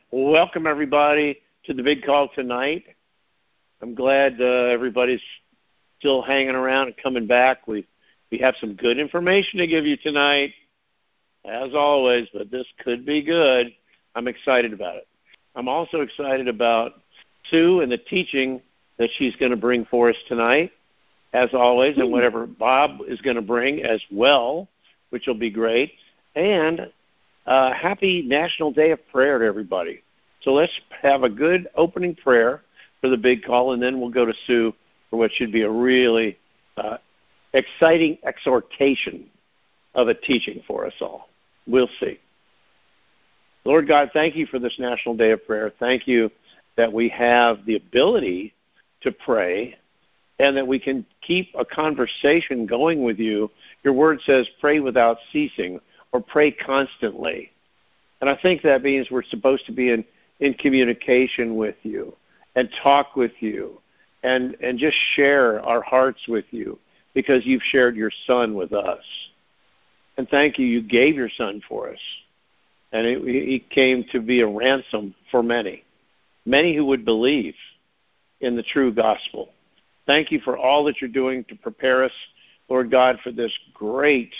Welcome, everybody, to the big call tonight. I'm glad everybody's still hanging around and coming back. We have some good information to give you tonight, as always, but this could be good. I'm excited about it. I'm also excited about Sue and the teaching that she's going to bring for us tonight, as always, and whatever Bob is going to bring as well, which will be great. And happy National Day of Prayer to everybody. So let's have a good opening prayer for the big call, and then we'll go to Sue for what should be a really exciting exhortation of a teaching for us all. We'll see. Lord God, thank you for this National Day of Prayer. Thank you that we have the ability to pray and that we can keep a conversation going with you. Your word says pray without ceasing or pray constantly. And I think that means we're supposed to be in communication with you and talk with you and just share our hearts with you because you've shared your Son with us. And thank you, you gave your Son for us. And he came to be a ransom for many who would believe in the true gospel. Thank you for all that you're doing to prepare us, Lord God, for this great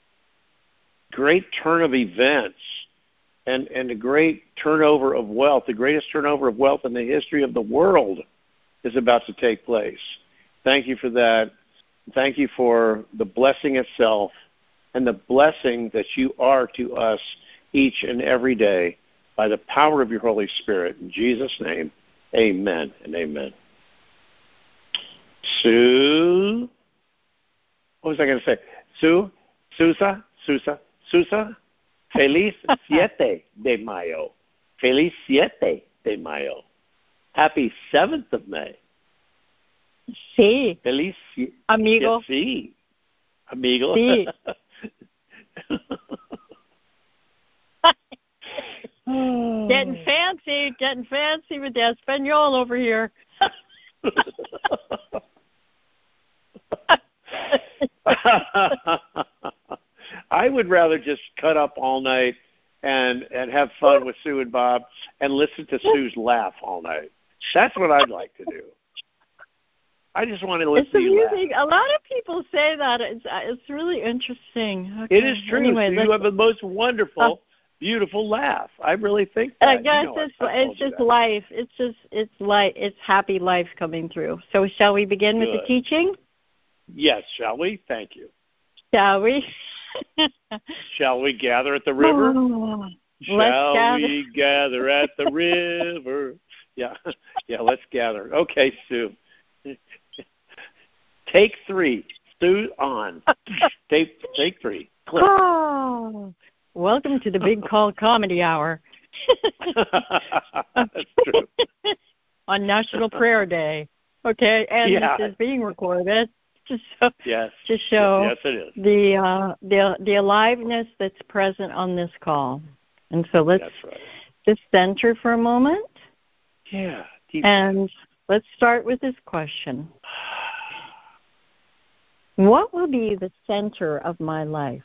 turn of events and a great turnover of wealth. The greatest turnover of wealth in the history of the world is about to take place. Thank you for that. Thank you for the blessing itself and the blessing that you are to us each and every day by the power of your Holy Spirit. In Jesus' name, amen and amen. Sue? What was I going to say? Susa? Feliz 7 de Mayo. Feliz 7 de Mayo. Happy 7th of May. Sí. Feliz. Amigo. Sí. Amigo. Sí. Getting fancy with the Espanol over here. I would rather just cut up all night and have fun with Sue and Bob and listen to Sue's laugh all night. That's what I'd like to do. I just want to listen to you laugh. A lot of people say that. It's really interesting. Okay. It is true. Anyway, you have the most wonderful, beautiful laugh. I really think that. I guess it's just life. It's happy life coming through. So shall we begin with the teaching? Yes, shall we? Thank you. Shall we? Shall we gather at the river? Shall we gather at the river? Yeah, let's gather. Okay, Sue. Take 3. Sue on. Take 3. Click. Oh, welcome to the Big Call Comedy Hour. That's true. On National Prayer Day. Okay, and this is being recorded to show yes, it is. the aliveness that's present on this call. And so let's just center for a moment. Yeah. And let's start with this question. What will be the center of my life?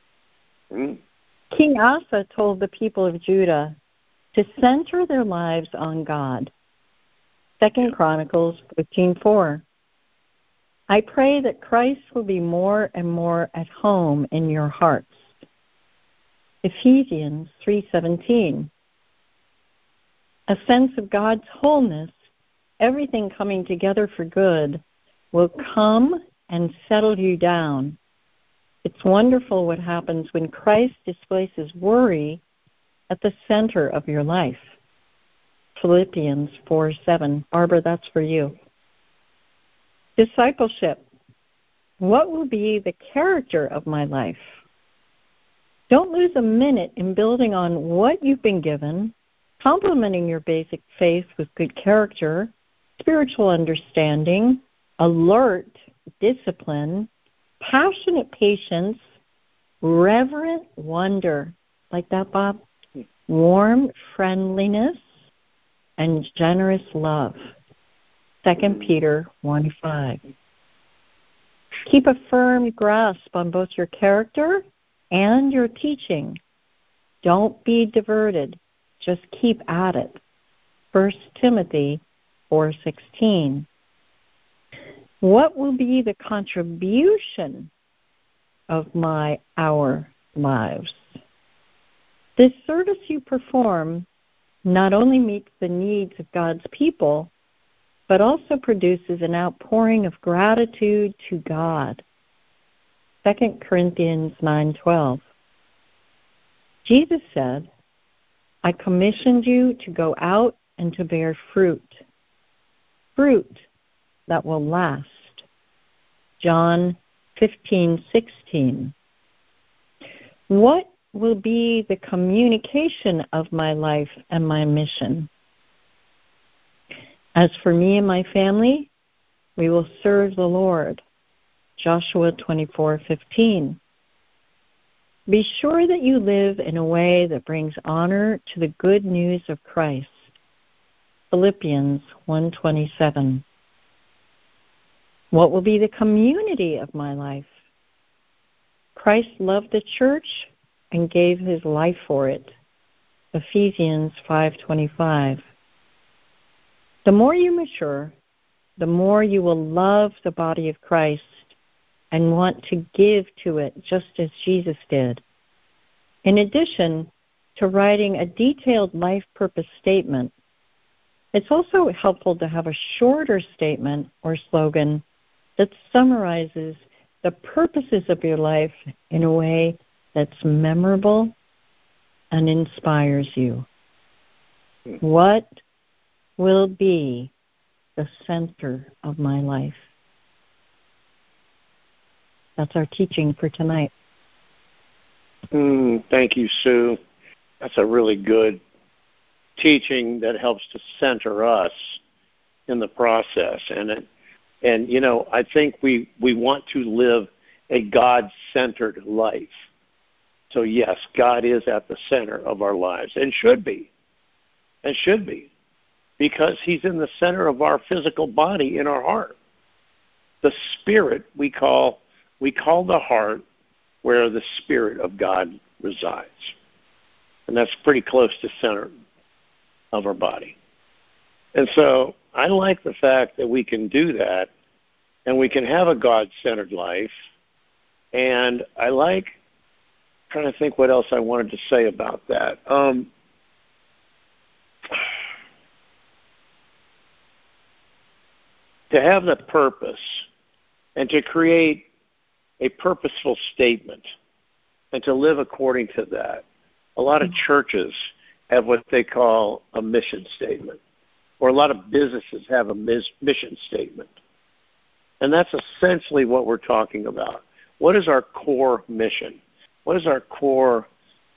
King Asa told the people of Judah to center their lives on God. 2 Chronicles 15:4. I pray that Christ will be more and more at home in your hearts. Ephesians 3:17. A sense of God's wholeness, everything coming together for good, will come and settle you down. It's wonderful what happens when Christ displaces worry at the center of your life. Philippians 4:7. Barbara, that's for you. Discipleship. What will be the character of my life? Don't lose a minute in building on what you've been given, complementing your basic faith with good character, spiritual understanding, alert discipline, passionate patience, reverent wonder. Like that, Bob? Warm friendliness, and generous love. 2 Peter 1:5. Keep a firm grasp on both your character and your teaching. Don't be diverted. Just keep at it. 1 Timothy 4:16. What will be the contribution of our lives? This service you perform not only meets the needs of God's people, but also produces an outpouring of gratitude to God. 2 Corinthians 9:12. Jesus said, I commissioned you to go out and to bear fruit that will last. John 15:16. What will be the communication of my life and my mission? As for me and my family, we will serve the Lord. Joshua 24:15. Be sure that you live in a way that brings honor to the good news of Christ. Philippians 1:27. What will be the community of my life? Christ loved the church and gave his life for it. Ephesians 5:25. The more you mature, the more you will love the body of Christ and want to give to it just as Jesus did. In addition to writing a detailed life purpose statement, it's also helpful to have a shorter statement or slogan that summarizes the purposes of your life in a way that's memorable and inspires you. What will be the center of my life? That's our teaching for tonight. Thank you, Sue. That's a really good teaching that helps to center us in the process. And you know, I think we want to live a God-centered life. So yes, God is at the center of our lives and should be, because he's in the center of our physical body in our heart. The spirit we call the heart where the Spirit of God resides. And that's pretty close to center of our body. And so I like the fact that we can do that and we can have a God-centered life. And I like, trying to think what else I wanted to say about that. To have the purpose and to create a purposeful statement and to live according to that. A lot of churches have what they call a mission statement, or a lot of businesses have a mission statement. And that's essentially what we're talking about. What is our core mission? What is our core,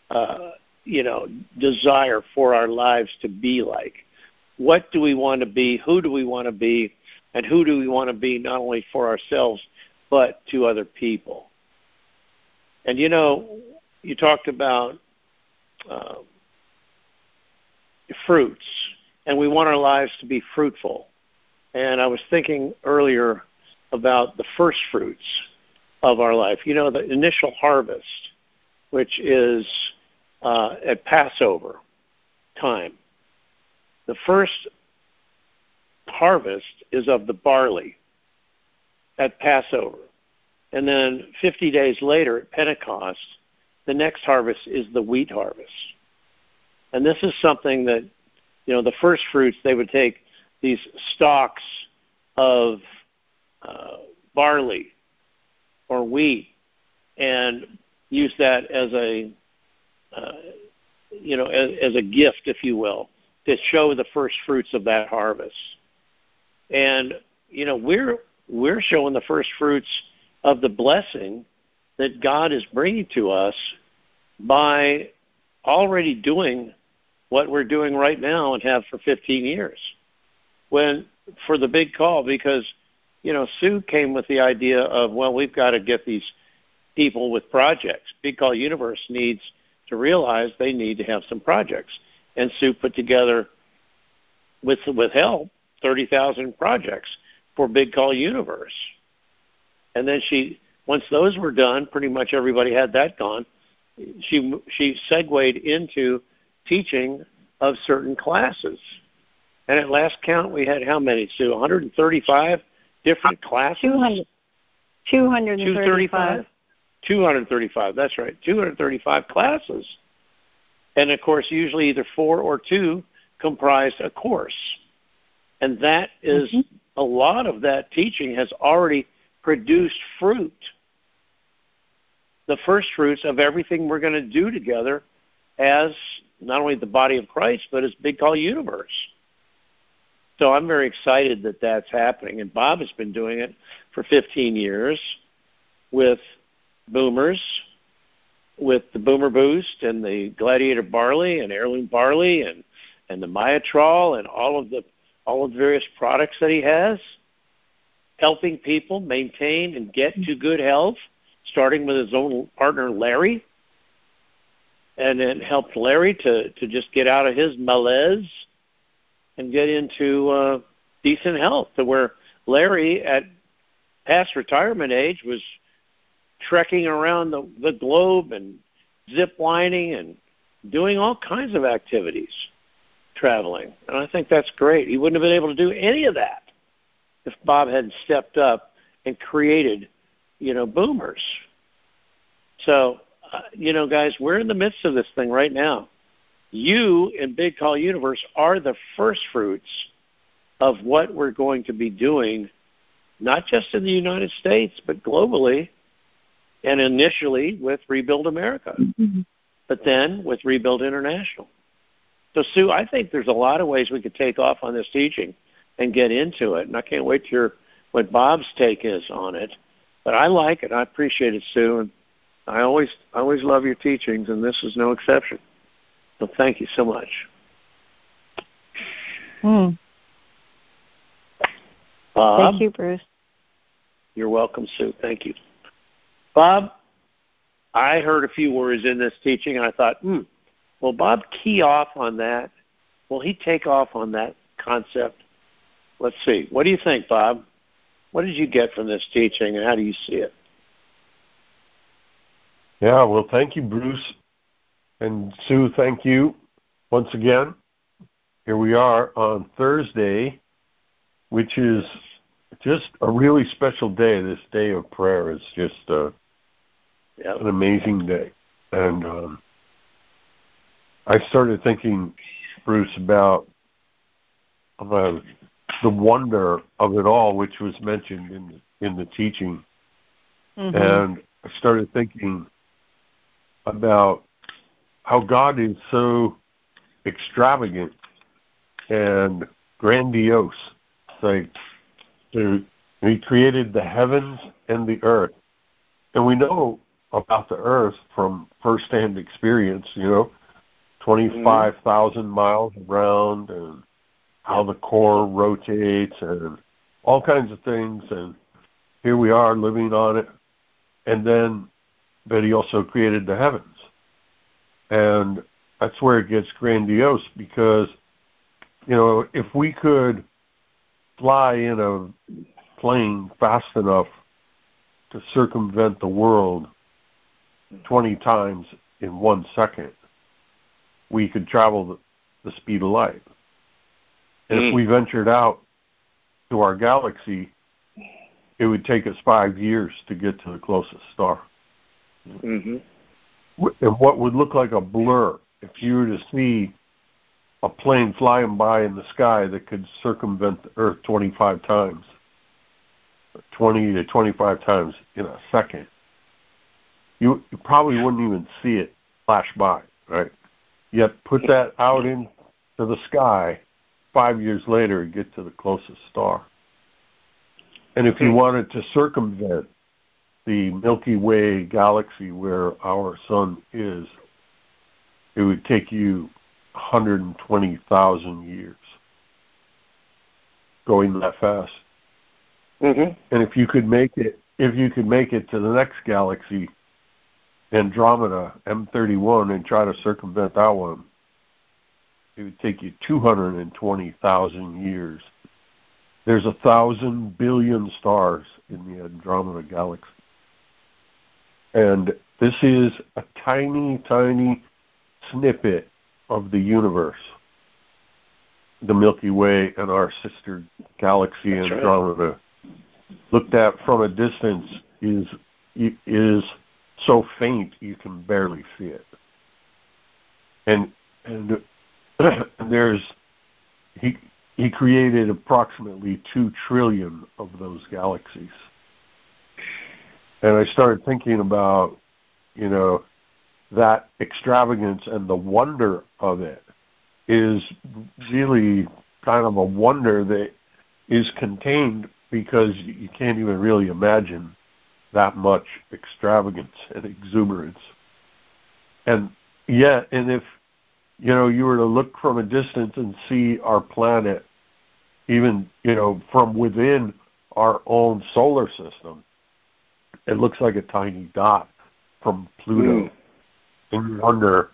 desire for our lives to be like? What do we want to be? Who do we want to be? And who do we want to be not only for ourselves, but to other people? And, you know, you talked about fruits, and we want our lives to be fruitful. And I was thinking earlier about the first fruits of our life. You know, the initial harvest, which is at Passover time. The first harvest is of the barley at Passover. And then 50 days later at Pentecost, the next harvest is the wheat harvest. And this is something that, you know, the first fruits, they would take these stalks of barley or wheat and use that as a, as a gift, if you will, to show the first fruits of that harvest. And, you know, we're showing the first fruits of the blessing that God is bringing to us by already doing what we're doing right now and have for 15 years. When, for the big call, because, you know, Sue came with the idea of, well, we've got to get these people with projects. Big Call Universe needs to realize they need to have some projects. And Sue put together, with help, 30,000 projects for Big Call Universe. And then once those were done, pretty much everybody had that gone. She segued into teaching of certain classes. And at last count, we had how many, Sue? 135 different classes? 235. 235, that's right. 235 classes. And, of course, usually either 4 or 2 comprised a course. And that is a lot of that teaching has already produced fruit. The first fruits of everything we're going to do together as not only the body of Christ, but as Big Call Universe. So I'm very excited that that's happening. And Bob has been doing it for 15 years with boomers, with the Boomer Boost and the Gladiator Barley and Heirloom Barley and the Myotrol and all of the various products that he has, helping people maintain and get to good health, starting with his own partner, Larry, and then helped Larry to just get out of his malaise and get into decent health, to where Larry, at past retirement age, was trekking around the globe and zip lining and doing all kinds of activities, traveling. And I think that's great. He wouldn't have been able to do any of that if Bob hadn't stepped up and created, boomers. So, guys, we're in the midst of this thing right now. You in Big Call Universe are the first fruits of what we're going to be doing, not just in the United States, but globally, and initially with Rebuild America, but then with Rebuild International. So, Sue, I think there's a lot of ways we could take off on this teaching and get into it, and I can't wait to hear what Bob's take is on it. But I like it. I appreciate it, Sue, and I always love your teachings, and this is no exception. So thank you so much. Bob? Thank you, Bruce. You're welcome, Sue. Thank you. Bob, I heard a few words in this teaching, and I thought, will Bob key off on that? Will he take off on that concept? Let's see. What do you think, Bob? What did you get from this teaching, and how do you see it? Yeah, well, thank you, Bruce. And Sue, thank you once again. Here we are on Thursday, which is just a really special day. This day of prayer is just an amazing day. And I started thinking, Bruce, about the wonder of it all, which was mentioned in the teaching. And I started thinking about how God is so extravagant and grandiose. Like, He created the heavens and the earth. And we know about the earth from first-hand experience, 25,000 miles around, and how the core rotates and all kinds of things. And here we are living on it. And then, but He also created the heavens. And that's where it gets grandiose, because, if we could fly in a plane fast enough to circumvent the world 20 times in 1 second, we could travel the speed of light. And if we ventured out to our galaxy, it would take us 5 years to get to the closest star. And what would look like a blur, if you were to see a plane flying by in the sky that could circumvent the Earth 25 times, 20 to 25 times in a second, you probably wouldn't even see it flash by, right? Yet put that out into the sky, 5 years later, you get to the closest star. And if you wanted to circumvent the Milky Way galaxy where our sun is, it would take you 120,000 years going that fast. And if you could make it to the next galaxy, Andromeda, M31, and try to circumvent that one, it would take you 220,000 years. There's 1,000 billion stars in the Andromeda galaxy. And this is a tiny, tiny snippet of the universe. the Milky Way and our sister galaxy Andromeda, looked at from a distance, is so faint you can barely see it. And there's he created approximately 2 trillion of those galaxies. And I started thinking about, that extravagance and the wonder of it is really kind of a wonder that is contained because you can't even really imagine that much extravagance and exuberance. And if you were to look from a distance and see our planet, even from within our own solar system, it looks like a tiny dot from Pluto. And you wonder,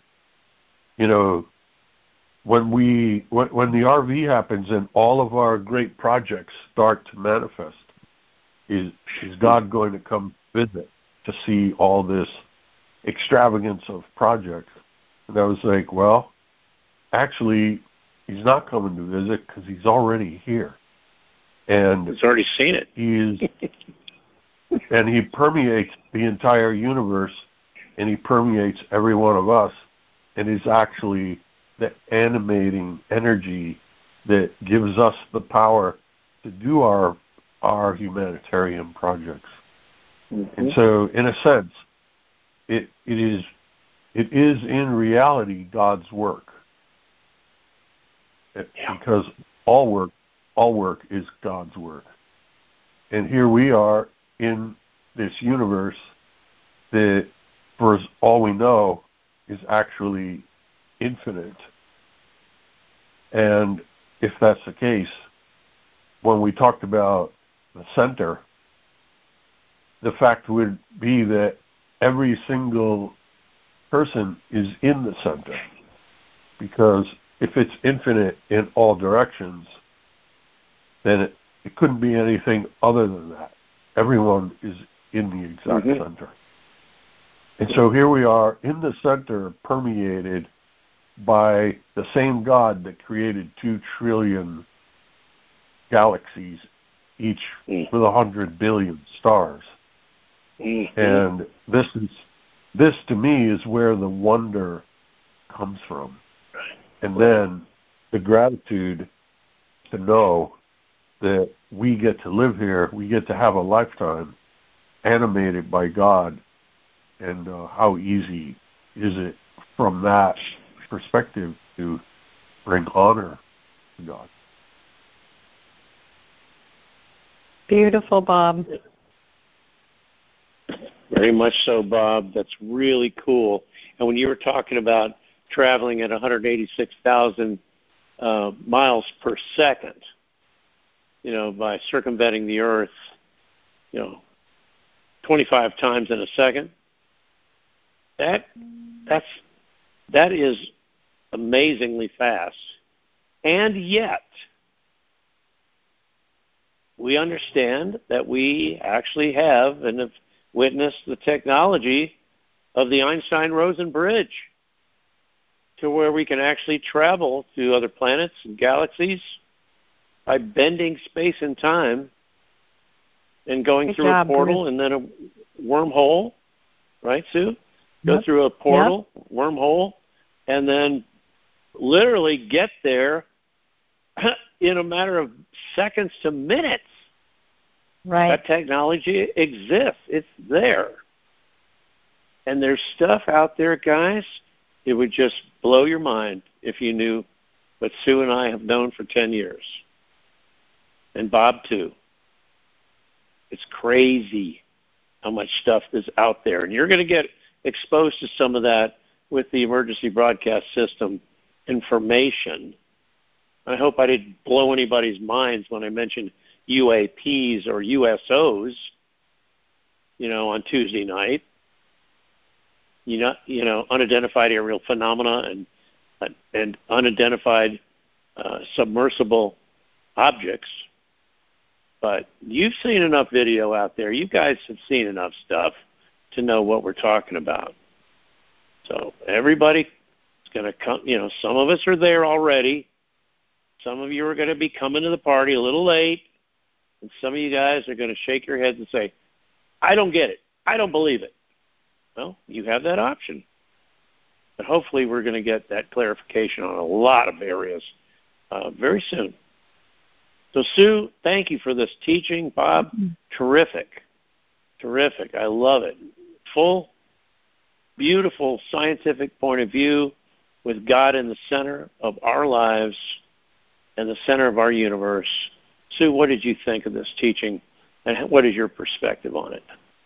when the RV happens and all of our great projects start to manifest, is God going to come visit to see all this extravagance of projects? And I was like, well, actually, he's not coming to visit because he's already here. And he's already seen it. And he permeates the entire universe, and he permeates every one of us, and is actually the animating energy that gives us the power to do our humanitarian projects. Mm-hmm. And so, in a sense, it is in reality God's work, because all work is God's work. And here we are in this universe that, for all we know, is actually infinite. And if that's the case, when we talked about the center, the fact would be that every single person is in the center, because if it's infinite in all directions, then it couldn't be anything other than that. Everyone is in the exact center. And so here we are in the center, permeated by the same God that created 2 trillion galaxies, each with 100 billion stars. And this to me is where the wonder comes from. And then the gratitude to know that we get to live here, we get to have a lifetime animated by God, and how easy is it from that perspective to bring honor to God. Beautiful, Bob. Very much so, Bob. That's really cool. And when you were talking about traveling at 186,000 miles per second, by circumventing the Earth, 25 times in a second, that is amazingly fast. And yet, we understand that we actually have and have witnessed the technology of the Einstein-Rosen bridge, to where we can actually travel to other planets and galaxies by bending space and time and going through a portal, Bruce. And then a wormhole, right, Sue? Go through a portal, wormhole, and then literally get there in a matter of seconds to minutes. Right. That technology exists. It's there. And there's stuff out there, guys, it would just blow your mind if you knew what Sue and I have known for 10 years. And Bob, too. It's crazy how much stuff is out there. And you're going to get exposed to some of that with the emergency broadcast system information. I hope I didn't blow anybody's minds when I mentioned UAPs or USOs, on Tuesday night. Unidentified aerial phenomena and unidentified submersible objects. But you've seen enough video out there. You guys have seen enough stuff to know what we're talking about. So everybody is going to come. Some of us are there already. Some of you are going to be coming to the party a little late, and some of you guys are going to shake your heads and say, I don't get it. I don't believe it. Well, you have that option. But hopefully we're going to get that clarification on a lot of areas very soon. So, Sue, thank you for this teaching. Bob, terrific. Terrific. I love it. Full, beautiful scientific point of view with God in the center of our lives and the center of our universe. Sue, what did you think of this teaching, and what is your perspective on it?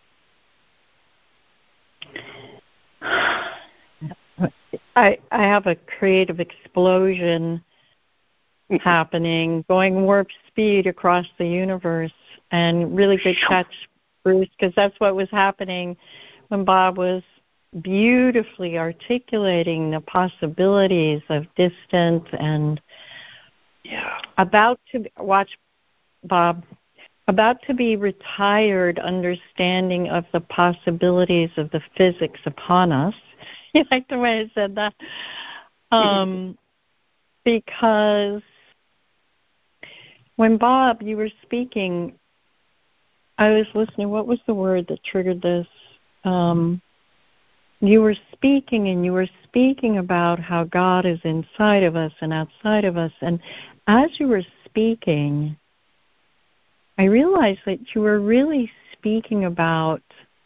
I have a creative explosion happening, going warp speed across the universe, and really good catch, Bruce, because that's what was happening when Bob was beautifully articulating the possibilities of distant and about to be retired understanding of the possibilities of the physics upon us. You like the way I said that? Because when Bob, you were speaking, I was listening. What was the word that triggered this? You were speaking, and you were speaking about how God is inside of us and outside of us. And as you were speaking, I realized that you were really speaking about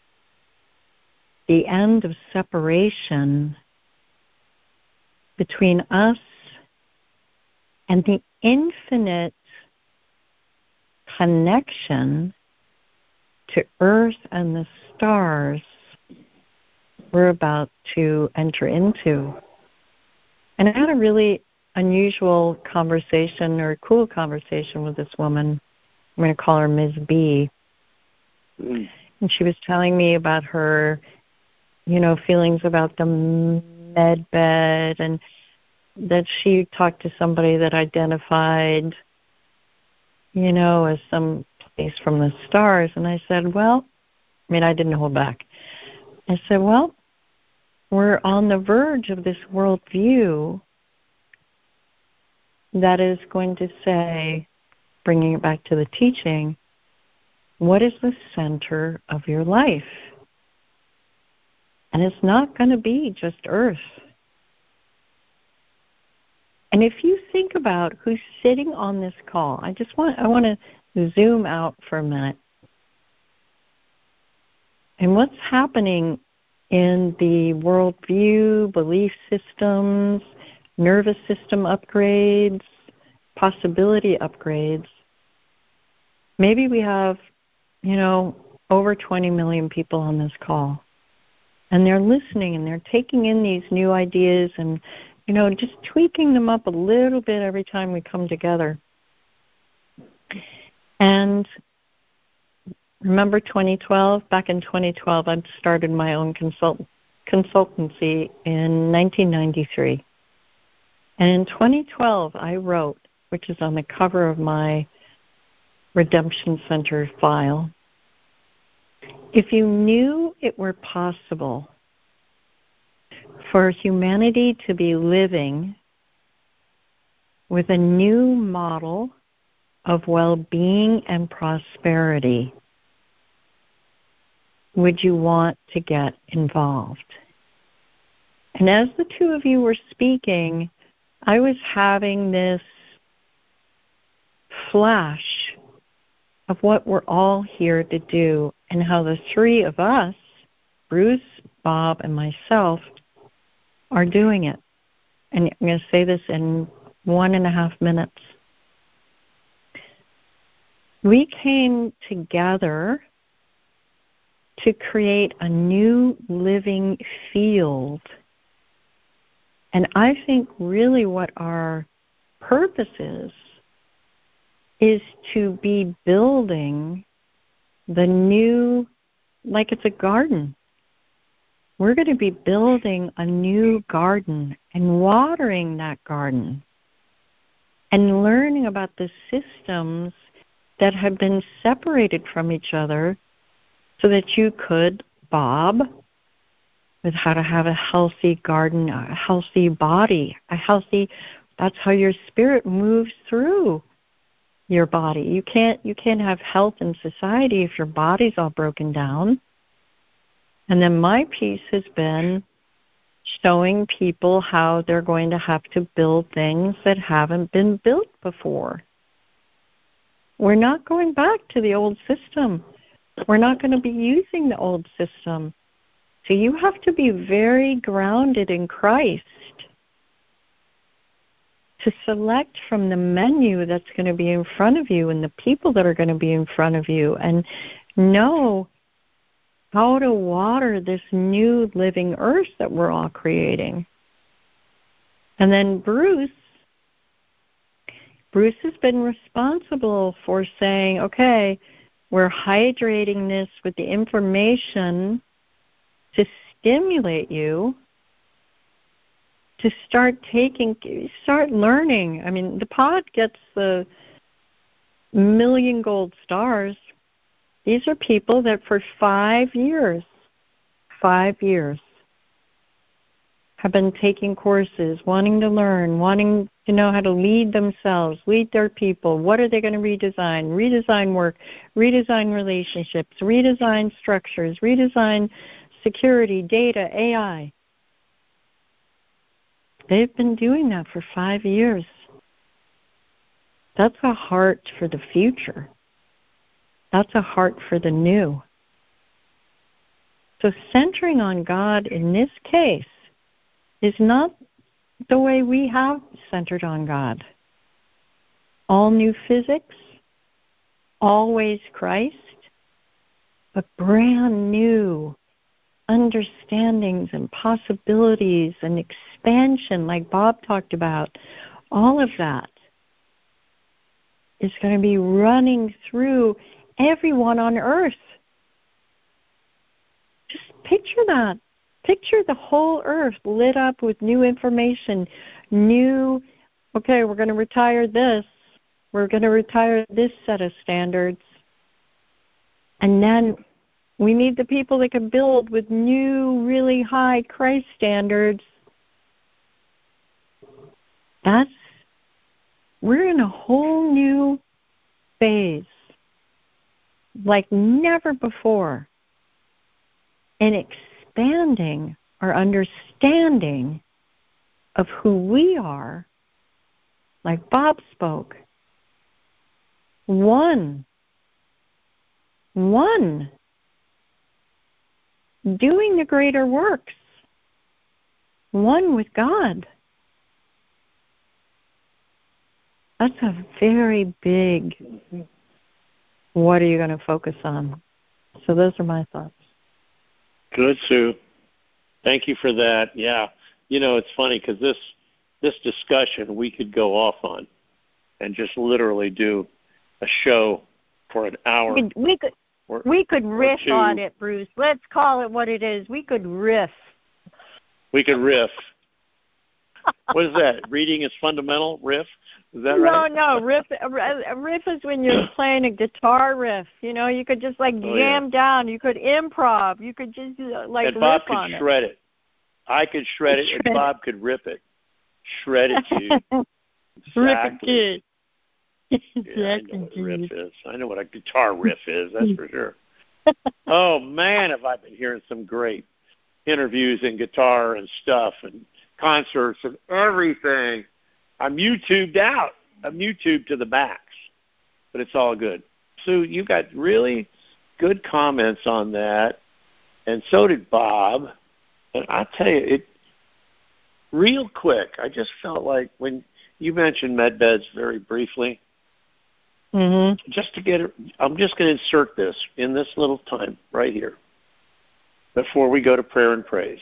the end of separation between us and the infinite connection to Earth and the stars we're about to enter into. And I had a really unusual conversation, or cool conversation, with this woman. I'm going to call her Ms. B. And she was telling me about her, feelings about the med bed, and that she talked to somebody that identified, as some place from the stars. And I said, I didn't hold back. I said, we're on the verge of this worldview that is going to say, bringing it back to the teaching, what is the center of your life? And it's not going to be just Earth. And if you think about who's sitting on this call, I want to zoom out for a minute. And what's happening in the worldview, belief systems, nervous system upgrades, possibility upgrades. Maybe we have, over 20 million people on this call. And they're listening, and they're taking in these new ideas and, just tweaking them up a little bit every time we come together. And remember 2012? Back in 2012, I started my own consultancy in 1993. And in 2012, I wrote, which is on the cover of my Redemption Center file, if you knew it were possible for humanity to be living with a new model of well-being and prosperity, would you want to get involved? And as the two of you were speaking, I was having this flash of what we're all here to do, and how the three of us, Bruce, Bob, and myself, are doing it. And I'm going to say this in 1.5 minutes. We came together to create a new living field. And I think really what our purpose is to be building the new, like it's a garden. We're going to be building a new garden and watering that garden and learning about the systems that have been separated from each other so that you could, Bob, with how to have a healthy garden, a healthy body, a healthy That's how your spirit moves through your body. You can't have health in society if your body's all broken down. And then my piece has been showing people how they're going to have to build things that haven't been built before. We're not going back to the old system. We're not going to be using the old system. So you have to be very grounded in Christ to select from the menu that's going to be in front of you and the people that are going to be in front of you, and know how to water this new living earth that we're all creating. And then Bruce has been responsible for saying, okay, we're hydrating this with the information to stimulate you to start learning. I mean, the pod gets the 1,000,000 gold stars. These are people that for 5 years, have been taking courses, wanting to learn, wanting to know how to lead themselves, lead their people. What are they going to redesign? Redesign work, redesign relationships, redesign structures, redesign security, data, AI. They've been doing that for 5 years. That's a heart for the future. That's a heart for the new. So centering on God in this case is not the way we have centered on God. All new physics, always Christ, but brand new understandings and possibilities and expansion like Bob talked about. All of that is going to be running through everyone on earth. Just picture that. Picture the whole earth lit up with new information, okay, we're going to retire this. We're going to retire this set of standards. And then we need the people that can build with new, really high Christ standards. We're in a whole new phase, like never before, and expanding our understanding of who we are, like Bob spoke. One, doing the greater works, one with God. That's a very big, what are you going to focus on? So those are my thoughts. Good, Sue. Thank you for that. Yeah. It's funny because this discussion we could go off on and just literally do a show for an hour. We could riff on it, Bruce. Let's call it what it is. We could riff. We could riff. What is that? Reading is fundamental? Riff? Is that right? No. Riff is when you're playing a guitar riff. You could just jam down. You could improv. You could just and riff Bob on could shred it. I could shred it, and Bob could rip it. Shred it to you. Exactly. Yeah, I know what a riff is. I know what a guitar riff is, that's for sure. Oh, man, have I been hearing some great interviews in guitar and stuff and concerts and everything. I'm YouTubed out. I'm YouTubed to the max, but it's all good. Sue, you got really good comments on that, and so did Bob. And I'll tell you, real quick, I just felt like when you mentioned med beds very briefly, just to get it, I'm just going to insert this in this little time right here before we go to prayer and praise.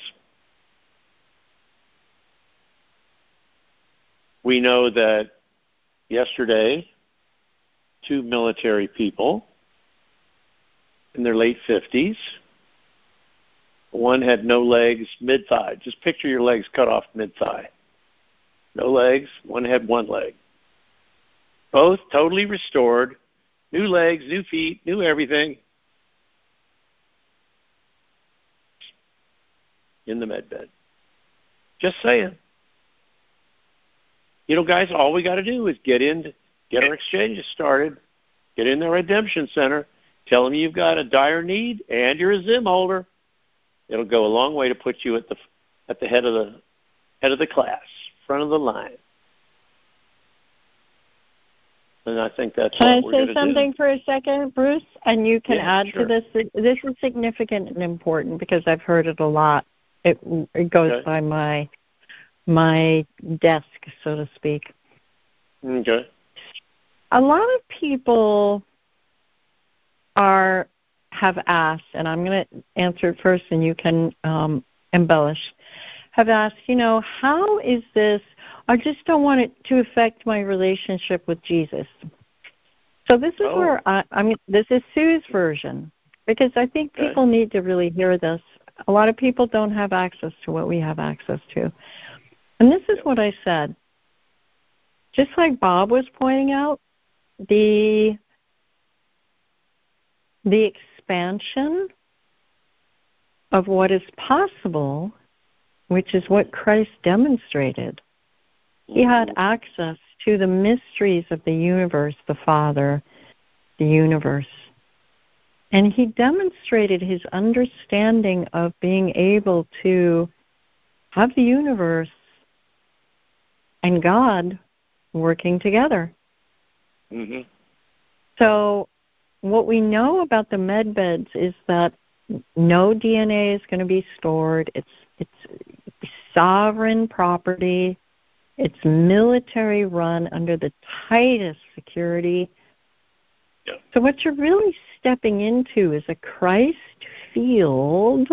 We know that yesterday, 2 military people in their late 50s, one had no legs, mid-thigh. Just picture your legs cut off mid-thigh. No legs, one had one leg. Both totally restored, new legs, new feet, new everything. In the med bed. Just saying. guys, all we got to do is get our exchanges started, get in the redemption center, tell them you've got a dire need and you're a Zim holder. It'll go a long way to put you at the head of the class, front of the line. And I think that's what we're going to do. Can I say something for a second, Bruce? And you can add sure. to this. This is significant and important because I've heard it a lot. It goes by my desk, so to speak. Okay. A lot of people have asked, and I'm going to answer it first, and you can embellish. Have asked, how is this? I just don't want it to affect my relationship with Jesus. So this is where this is Sue's version, because I think people need to really hear this. A lot of people don't have access to what we have access to. And this is what I said. Just like Bob was pointing out, the expansion of what is possible, which is what Christ demonstrated. He had access to the mysteries of the universe, the Father, the universe. And he demonstrated his understanding of being able to have the universe and God working together. Mm-hmm. So what we know about the med beds is that no DNA is going to be stored. It's sovereign property. It's military run under the tightest security. Yeah. So what you're really stepping into is a Christ field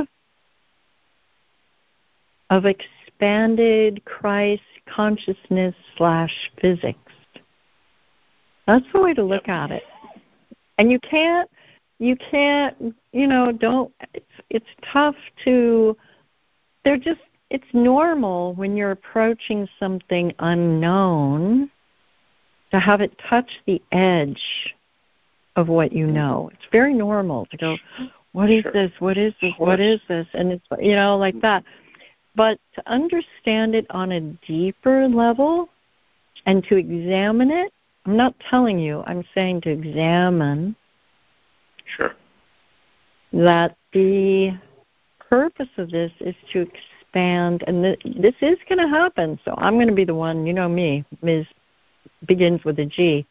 of expanded Christ consciousness / physics. That's the way to look at it. And you can't, it's tough to, it's normal when you're approaching something unknown to have it touch the edge of what you know. It's very normal to go, what is this? What is this? What is this? And it's, like that. But to understand it on a deeper level and to examine it, I'm not telling you, I'm saying to examine that the purpose of this is to expand, and this is going to happen. So I'm going to be the one, me, Ms. begins with a G.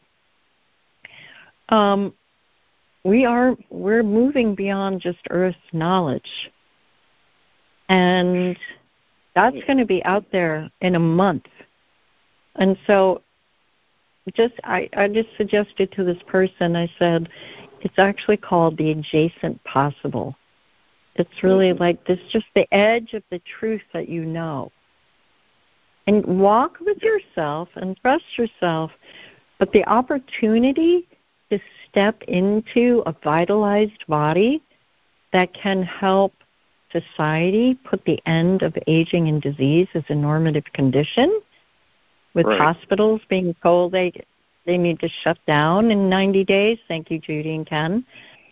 We're moving beyond just Earth's knowledge. And that's going to be out there in a month. And so I just suggested to this person, I said, it's actually called the adjacent possible. It's really like this, just the edge of the truth that you know. And walk with yourself and trust yourself, but the opportunity to step into a vitalized body that can help society put the end of aging and disease as a normative condition, with hospitals being told they need to shut down in 90 days. Thank you, Judy and Ken.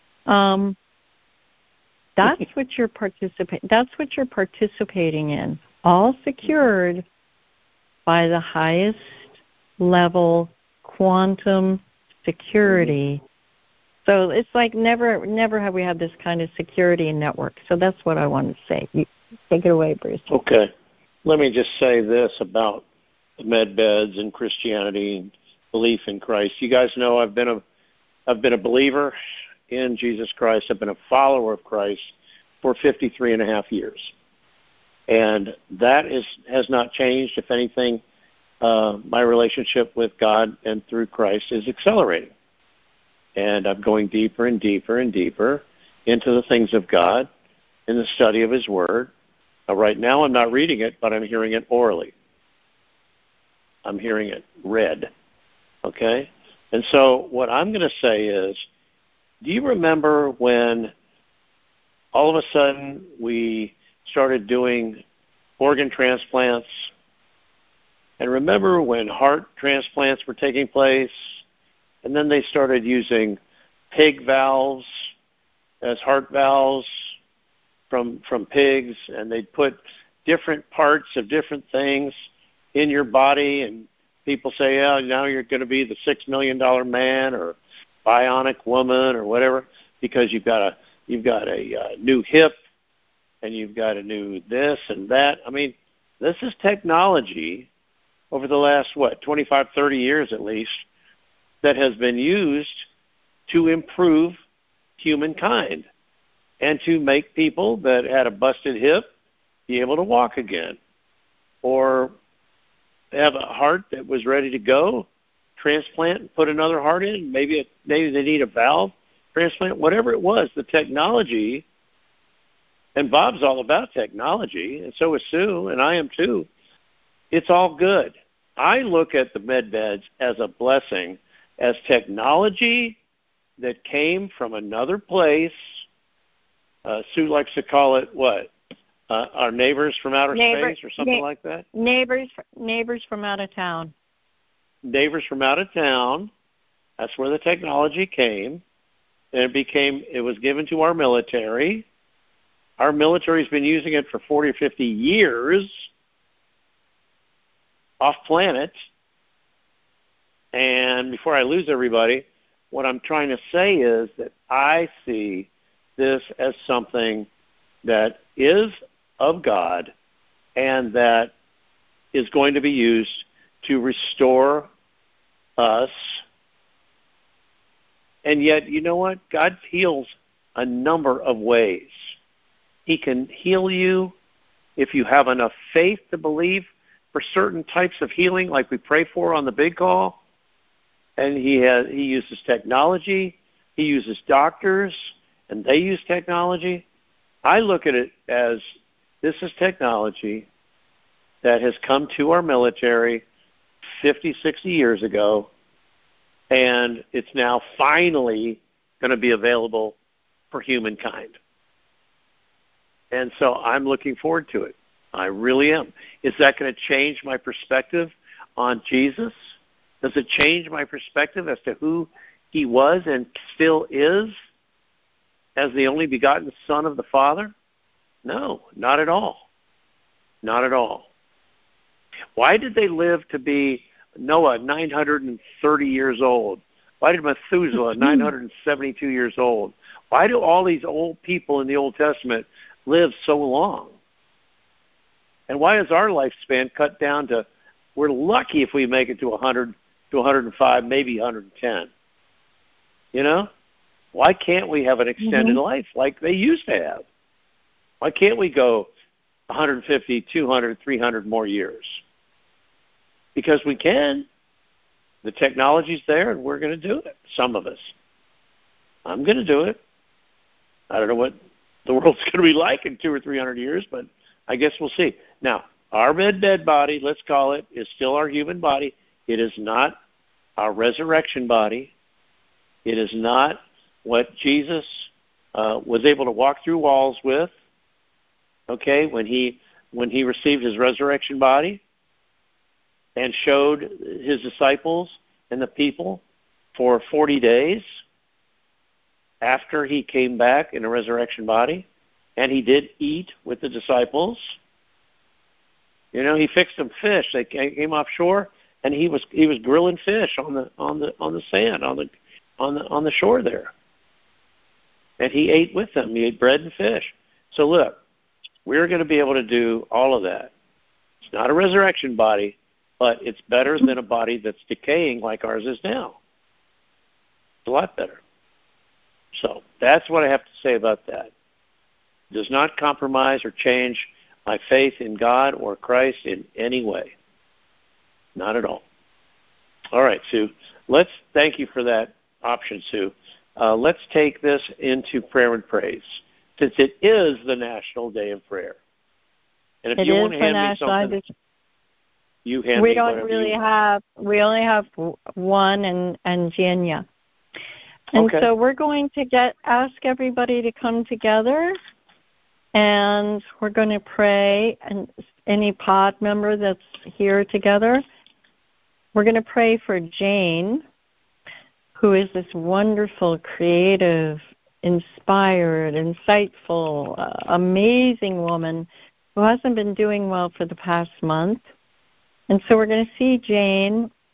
That's what you're participating in, all secured by the highest level quantum security. So it's like never have we had this kind of security in network. So that's what I wanted to say. You take it away, Bruce. Okay. Let me just say this about the med beds and Christianity and belief in Christ. You guys know I've been a believer in Jesus Christ. I've been a follower of Christ for 53 and a half years. And that has not changed. If anything, my relationship with God and through Christ is accelerating. And I'm going deeper and deeper and deeper into the things of God in the study of His Word. Now, right now I'm not reading it, but I'm hearing it orally. I'm hearing it read. Okay? And so what I'm going to say is, do you remember when all of a sudden we started doing organ transplants? And remember when heart transplants were taking place? And then they started using pig valves as heart valves from pigs, and they'd put different parts of different things in your body, and people say, "Yeah, now you're going to be the $6 million man or bionic woman or whatever because you've got a new hip and you've got a new this and that." I mean, this is technology over the last 25, 30 years at least that has been used to improve humankind and to make people that had a busted hip be able to walk again, or have a heart that was ready to go, transplant and put another heart in. Maybe they need a valve transplant, whatever it was. The technology, and Bob's all about technology, and so is Sue, and I am too. It's all good. I look at the med beds as a blessing, as technology that came from another place. Sue likes to call it what? Our neighbors from outer space or something like that? Neighbors from out of town. Neighbors from out of town. That's where the technology came. And it was given to our military. Our military's been using it for 40 or 50 years off planet. And before I lose everybody, what I'm trying to say is that I see this as something that is of God and that is going to be used to restore us. And yet, you know what? God heals a number of ways. He can heal you if you have enough faith to believe for certain types of healing, like we pray for on the big call. And he uses technology. He uses doctors, and they use technology. I look at it as this is technology that has come to our military 50, 60 years ago, and it's now finally going to be available for humankind. And so I'm looking forward to it. I really am. Is that going to change my perspective on Jesus? Does it change my perspective as to who he was and still is as the only begotten Son of the Father? No, not at all. Not at all. Why did they live to be Noah 930 years old? Why did Methuselah 972 years old? Why do all these old people in the Old Testament live so long? And why is our lifespan cut down to, we're lucky if we make it to 100 to 105, maybe 110? You know? Why can't we have an extended life like they used to have? Why can't we go 150, 200, 300 more years? Because we can. The technology's there, and we're going to do it, some of us. I'm going to do it. I don't know what the world's going to be like in 200 or 300 years, but I guess we'll see. Now, our dead body, let's call it, is still our human body. It is not our resurrection body. It is not what Jesus was able to walk through walls with, okay, when he received his resurrection body and showed his disciples and the people for 40 days after he came back in a resurrection body, and he did eat with the disciples. You know, he fixed them fish. They came offshore, and he was grilling fish on the sand on the shore there, and he ate with them. He ate bread and fish. So look, we're going to be able to do all of that. It's not a resurrection body, but it's better than a body that's decaying like ours is now. It's a lot better. So that's what I have to say about that. It does not compromise or change my faith in God or Christ in any way. Not at all. All right, Sue. Let's thank you for that option, Sue. Let's take this into prayer and praise, since it is the National Day of Prayer. And if you want to hand me something, you hand me whatever you want. We only have one and Jenya. And so we're going to ask everybody to come together, and we're going to pray, and any pod member that's here together, we're going to pray for Jane, who is this wonderful, creative, inspired, insightful, amazing woman who hasn't been doing well for the past month. And so we're going to see Jane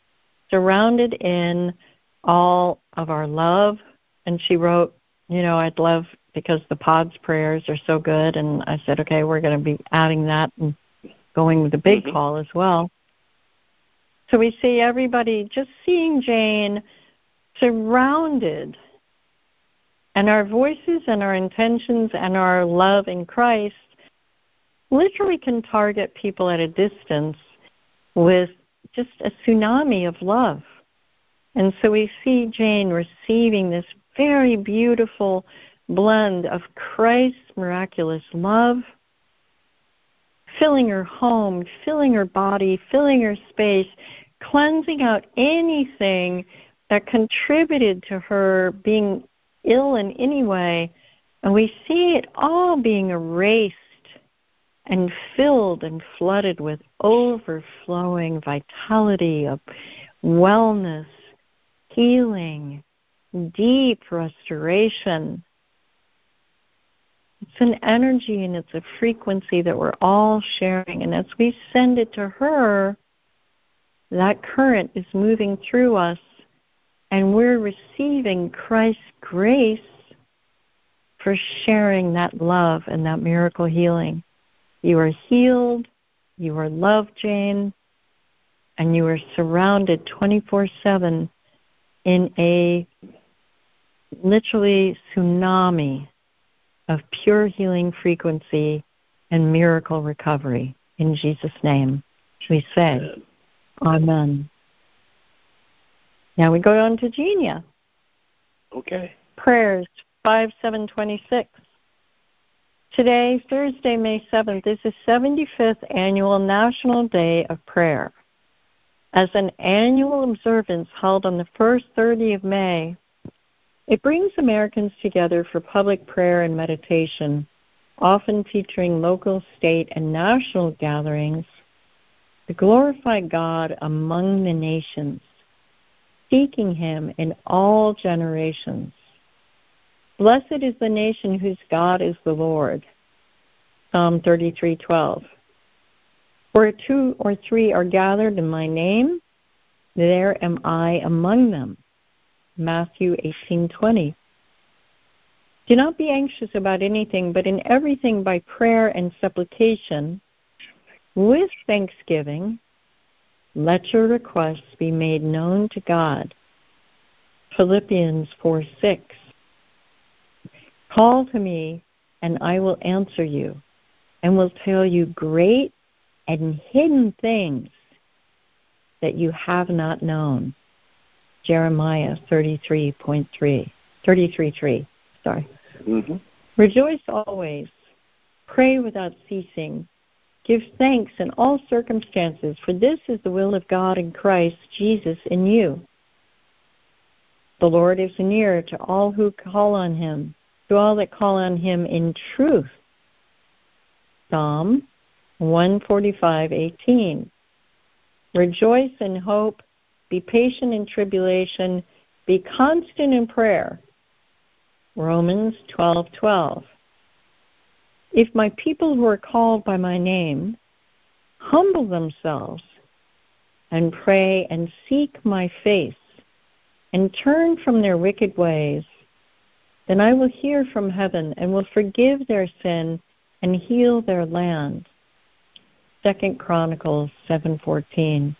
surrounded in all of our love. And she wrote, I'd love, because the PODS prayers are so good. And I said, okay, we're going to be adding that and going with the big call as well. So we see everybody just seeing Jane surrounded, and our voices and our intentions and our love in Christ literally can target people at a distance with just a tsunami of love. And so we see Jane receiving this very beautiful blend of Christ's miraculous love, filling her home, filling her body, filling her space, cleansing out anything that contributed to her being ill in any way. And we see it all being erased and filled and flooded with overflowing vitality of wellness, healing, deep restoration. It's an energy and it's a frequency that we're all sharing. And as we send it to her, that current is moving through us, and we're receiving Christ's grace for sharing that love and that miracle healing. You are healed, you are loved, Jane, and you are surrounded 24/7 in a literally tsunami of pure healing frequency and miracle recovery. In Jesus' name, we say, Amen. Now we go on to Genia. Okay. Prayers 5/7/26. Today, Thursday, May 7th, is the 75th Annual National Day of Prayer. As an annual observance held on the first 30 of May, it brings Americans together for public prayer and meditation, often featuring local, state, and national gatherings to glorify God among the nations, seeking Him in all generations. Blessed is the nation whose God is the Lord. Psalm 33:12. Where 2 or 3 are gathered in my name, there am I among them. Matthew 18:20. Do not be anxious about anything, but in everything by prayer and supplication, with thanksgiving, let your requests be made known to God. Philippians 4:6. Call to me, and I will answer you, and will tell you great and hidden things that you have not known. Jeremiah 33:3. Rejoice always. Pray without ceasing. Give thanks in all circumstances, for this is the will of God in Christ Jesus in you. The Lord is near to all who call on Him, to all that call on Him in truth. Psalm 145:18. Rejoice in hope, be patient in tribulation, be constant in prayer. Romans 12:12. If my people who are called by my name humble themselves and pray and seek my face and turn from their wicked ways, then I will hear from heaven and will forgive their sin and heal their land. 2 Chronicles 7:14.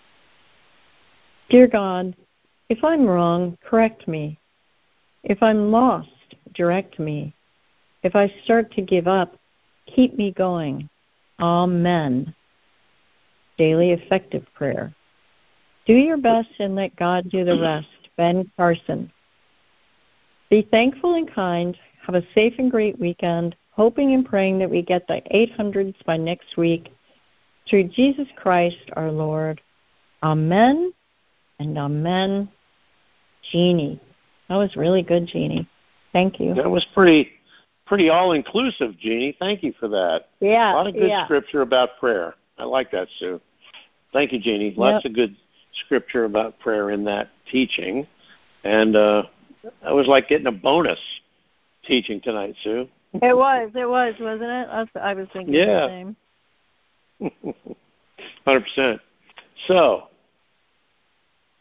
Dear God, if I'm wrong, correct me. If I'm lost, direct me. If I start to give up, keep me going. Amen. Daily effective prayer. Do your best and let God do the rest. Ben Carson. Be thankful and kind. Have a safe and great weekend, hoping and praying that we get the 800s by next week. Through Jesus Christ our Lord. Amen and amen. Jeannie. That was really good, Jeannie. Thank you. That was pretty all-inclusive, Jeannie. Thank you for that. Yeah. A lot of good scripture about prayer. I like that, Sue. Thank you, Jeannie. Lots of good scripture about prayer in that teaching. And that was like getting a bonus teaching tonight, Sue. It was, wasn't it? I was thinking the same. 100%. So,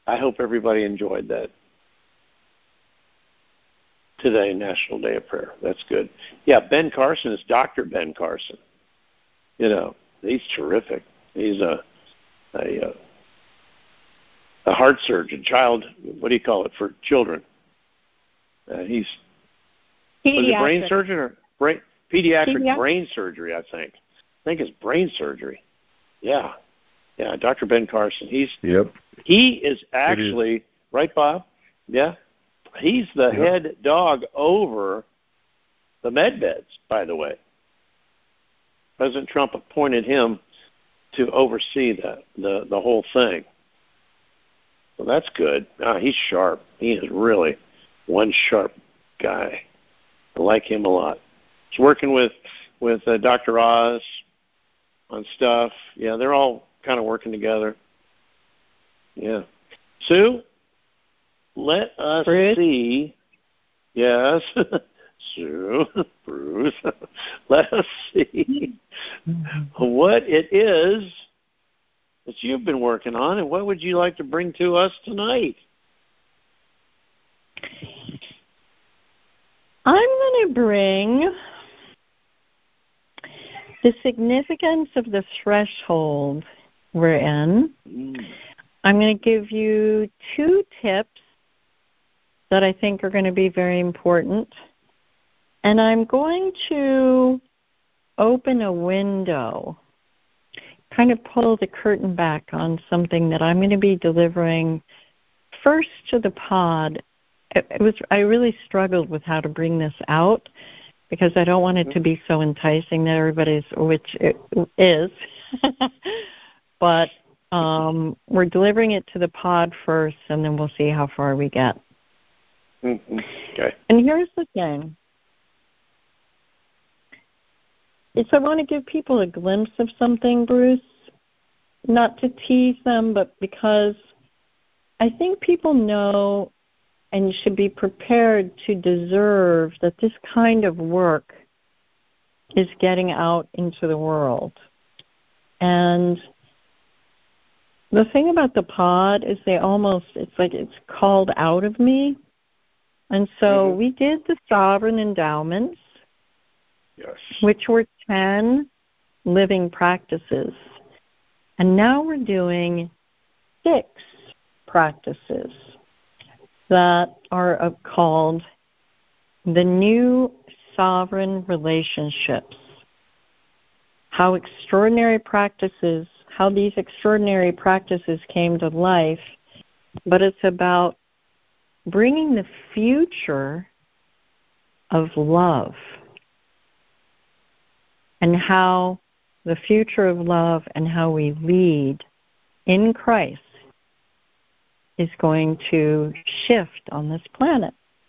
I hope everybody enjoyed that today, National Day of Prayer. That's good. Yeah, Ben Carson is Dr. Ben Carson. You know, he's terrific. He's a heart surgeon, what do you call it, for children. He's was it brain surgeon or pediatric brain surgery, I think. I think it's brain surgery. Yeah, Dr. Ben Carson. He is actually, right, Bob? Yeah. He's the head dog over the med beds, by the way. President Trump appointed him to oversee the whole thing. So that's good. He's sharp. He is really one sharp guy. I like him a lot. He's working with Dr. Oz on stuff. Yeah, they're all kind of working together. Yeah. Sue, let us see. Yes. Sue, Bruce, let us see what it is that you've been working on, and what would you like to bring to us tonight? I'm going to bring the significance of the threshold we're in. I'm going to give you 2 tips that I think are going to be very important. And I'm going to open a window, kind of pull the curtain back on something that I'm going to be delivering first to the pod. I really struggled with how to bring this out because I don't want it to be so enticing that everybody's, which it is. But we're delivering it to the pod first, and then we'll see how far we get. Okay. And here's the thing. I want to give people a glimpse of something, Bruce, not to tease them, but because I think people know and should be prepared to deserve that this kind of work is getting out into the world. And the thing about the pod is it's like it's called out of me. And so we did the sovereign endowments, which were 10 living practices. And now we're doing 6 practices that are called the new sovereign relationships. How these extraordinary practices came to life, but it's about bringing the future of love and how the future of love and how we lead in Christ is going to shift on this planet.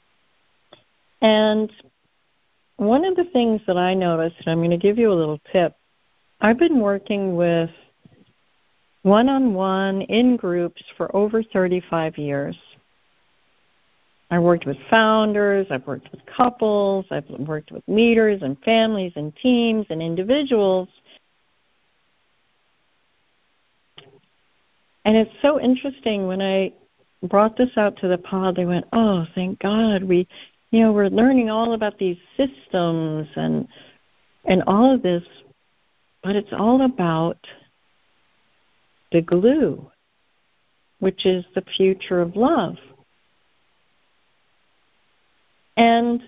And one of the things that I noticed, and I'm going to give you a little tip, I've been working with one-on-one in groups for over 35 years. I worked with founders, I've worked with couples, I've worked with leaders and families and teams and individuals. And it's so interesting, when I brought this out to the pod, they went, oh, thank God, we're learning all about these systems and all of this, but it's all about the glue, which is the future of love. And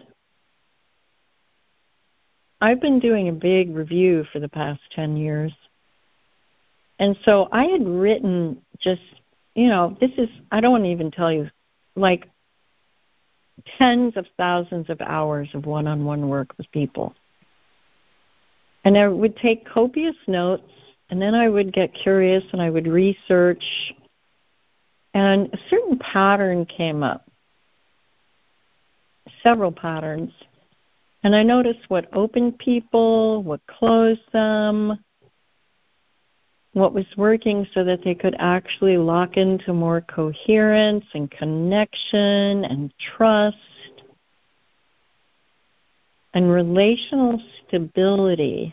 I've been doing a big review for the past 10 years. And so I had written just, I don't want to even tell you, like tens of thousands of hours of one-on-one work with people. And I would take copious notes, and then I would get curious and I would research, and a certain pattern came up. Several patterns, and I noticed what opened people, what closed them, what was working so that they could actually lock into more coherence and connection and trust and relational stability.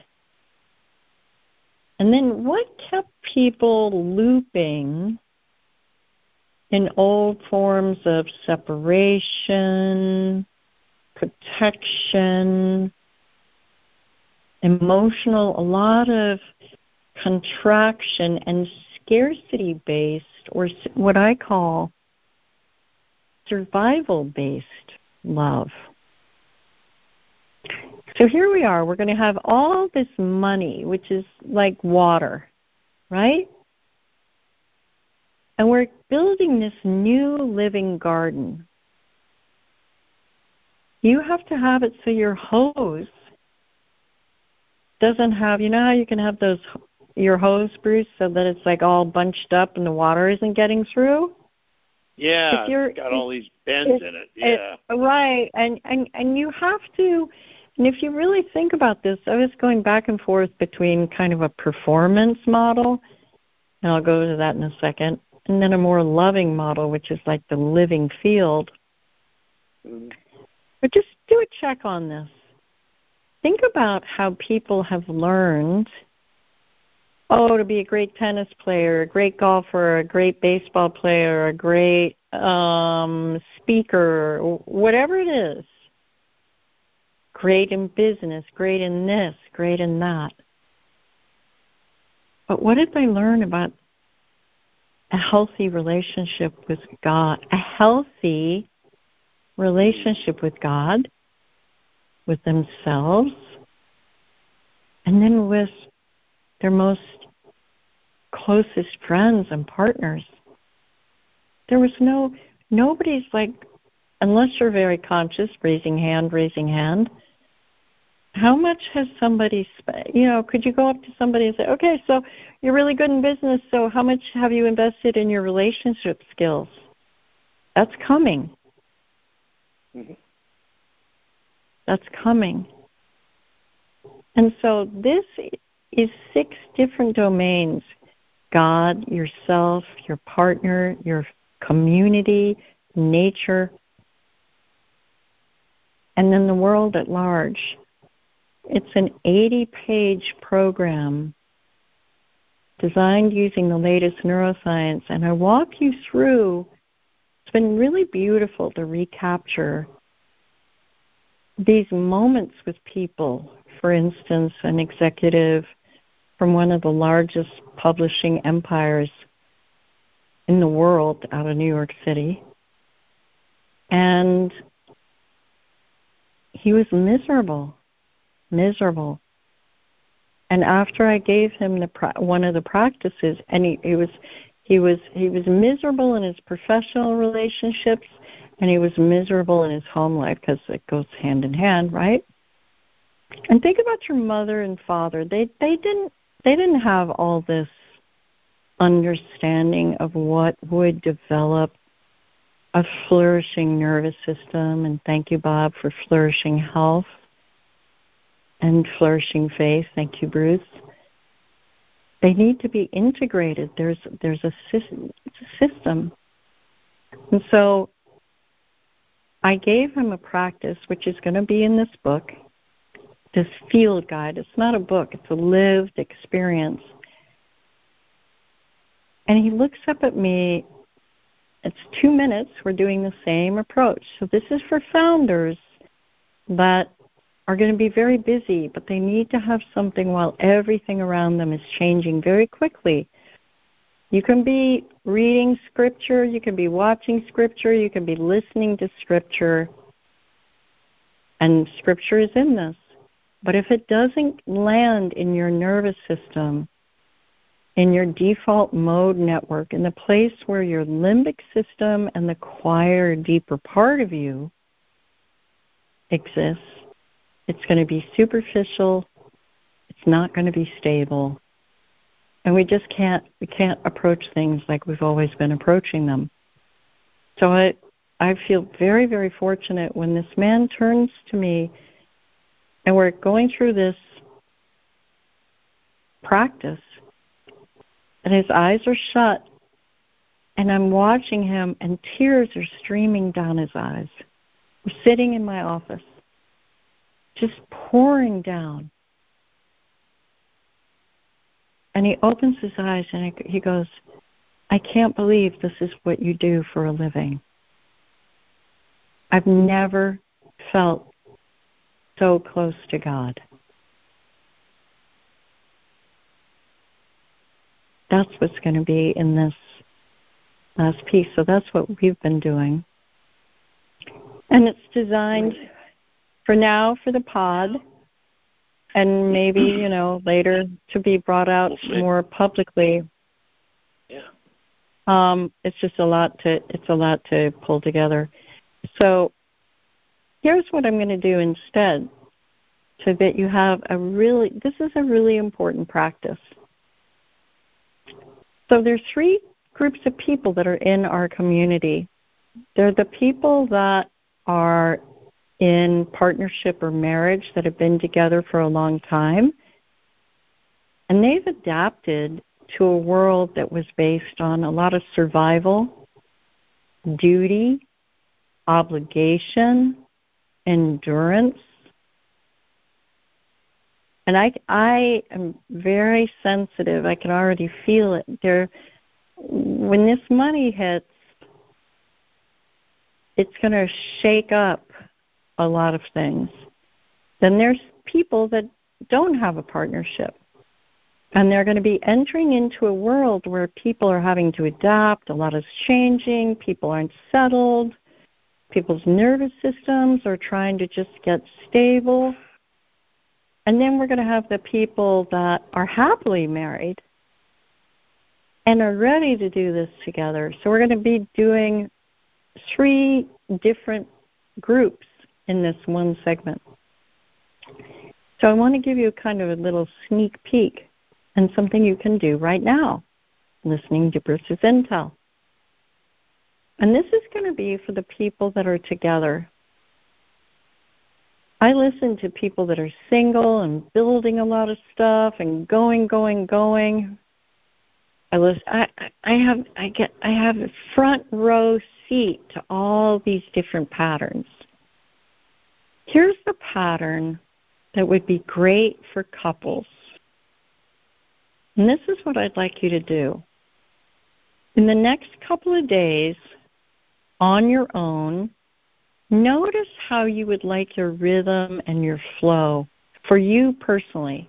And then what kept people looping in old forms of separation, protection, emotional, a lot of contraction and scarcity-based, or what I call survival-based love. So here we are. We're going to have all this money, which is like water, right? And we're building this new living garden. You have to have it so your hose doesn't have, you know how you can have your hose, Bruce, so that it's like all bunched up and the water isn't getting through? Yeah, it's got all these bends in it. Yeah. Right. And you have to, and if you really think about this, I was going back and forth between kind of a performance model, and I'll go to that in a second, and then a more loving model, which is like the living field. Mm-hmm. But just do a check on this. Think about how people have learned, to be a great tennis player, a great golfer, a great baseball player, a great speaker, whatever it is. Great in business, great in this, great in that. But what did they learn about a healthy relationship with God? A healthy relationship with God, with themselves, and then with their most closest friends and partners. There was nobody's like, unless you're very conscious, raising hand, how much has somebody, could you go up to somebody and say, okay, so you're really good in business, so how much have you invested in your relationship skills? That's coming. Mm-hmm. That's coming. And so this is 6 different domains: God, yourself, your partner, your community, nature, and then the world at large. It's an 80-page program designed using the latest neuroscience, and I walk you through. It's been really beautiful to recapture these moments with people. For instance, an executive from one of the largest publishing empires in the world out of New York City. And he was miserable. And after I gave him one of the practices, and he was miserable in his professional relationships, and he was miserable in his home life, because it goes hand in hand, right? And think about your mother and father. They didn't have all this understanding of what would develop a flourishing nervous system, and thank you, Bob, for flourishing health and flourishing faith. Thank you, Bruce. They need to be integrated. There's a system. And so I gave him a practice, which is going to be in this book, this field guide. It's not a book. It's a lived experience. And he looks up at me. It's 2 minutes. We're doing the same approach. So this is for founders that are going to be very busy, but they need to have something while everything around them is changing very quickly. You can be reading Scripture, you can be watching Scripture, you can be listening to Scripture, and Scripture is in this. But if it doesn't land in your nervous system, in your default mode network, in the place where your limbic system and the quieter, deeper part of you exists, it's going to be superficial. It's not going to be stable. And we can't approach things like we've always been approaching them. So I feel very, very fortunate when this man turns to me, and we're going through this practice, and his eyes are shut, and I'm watching him, and tears are streaming down his eyes. We're sitting in my office, just pouring down. And he opens his eyes, and he goes, I can't believe this is what you do for a living. I've never felt so close to God. That's what's going to be in this last piece. So that's what we've been doing. And it's designed for now for the pod, and maybe, later to be brought out more publicly. Yeah. It's just a lot to pull together. So here's what I'm going to do instead, so that you have this is a really important practice. So there's 3 groups of people that are in our community. They're the people that are in partnership or marriage that have been together for a long time, and they've adapted to a world that was based on a lot of survival, duty, obligation, endurance. And I am very sensitive. I can already feel it. When this money hits, it's going to shake up a lot of things. Then there's people that don't have a partnership, and they're going to be entering into a world where people are having to adapt. A lot is changing. People aren't settled. People's nervous systems are trying to just get stable. And then we're going to have the people that are happily married and are ready to do this together. So we're going to be doing 3 different groups in this one segment. So I want to give you kind of a little sneak peek and something you can do right now, listening to Bruce's Intel. And this is going to be for the people that are together. I listen to people that are single and building a lot of stuff and going. I have a front row seat to all these different patterns. Here's the pattern that would be great for couples. And this is what I'd like you to do. In the next couple of days, on your own, notice how you would like your rhythm and your flow for you personally.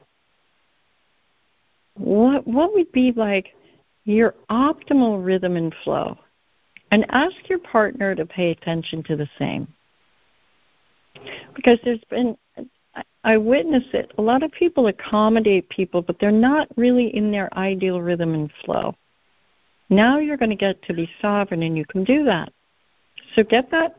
What would be like your optimal rhythm and flow? And ask your partner to pay attention to the same. Because I witness it. A lot of people accommodate people, but they're not really in their ideal rhythm and flow. Now you're going to get to be sovereign, and you can do that. So get that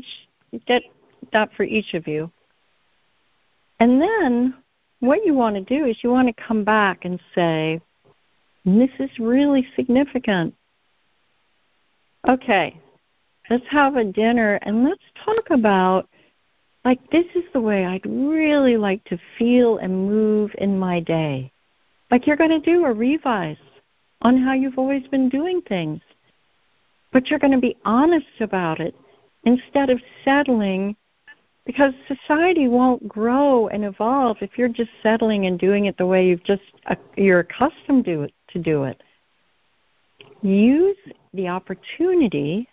for each of you. And then what you want to do is you want to come back and say, and this is really significant. Okay, let's have a dinner and let's talk about, this is the way I'd really like to feel and move in my day. You're going to do a revise on how you've always been doing things. But you're going to be honest about it instead of settling, because society won't grow and evolve if you're just settling and doing it the way you're accustomed to do it. Use the opportunity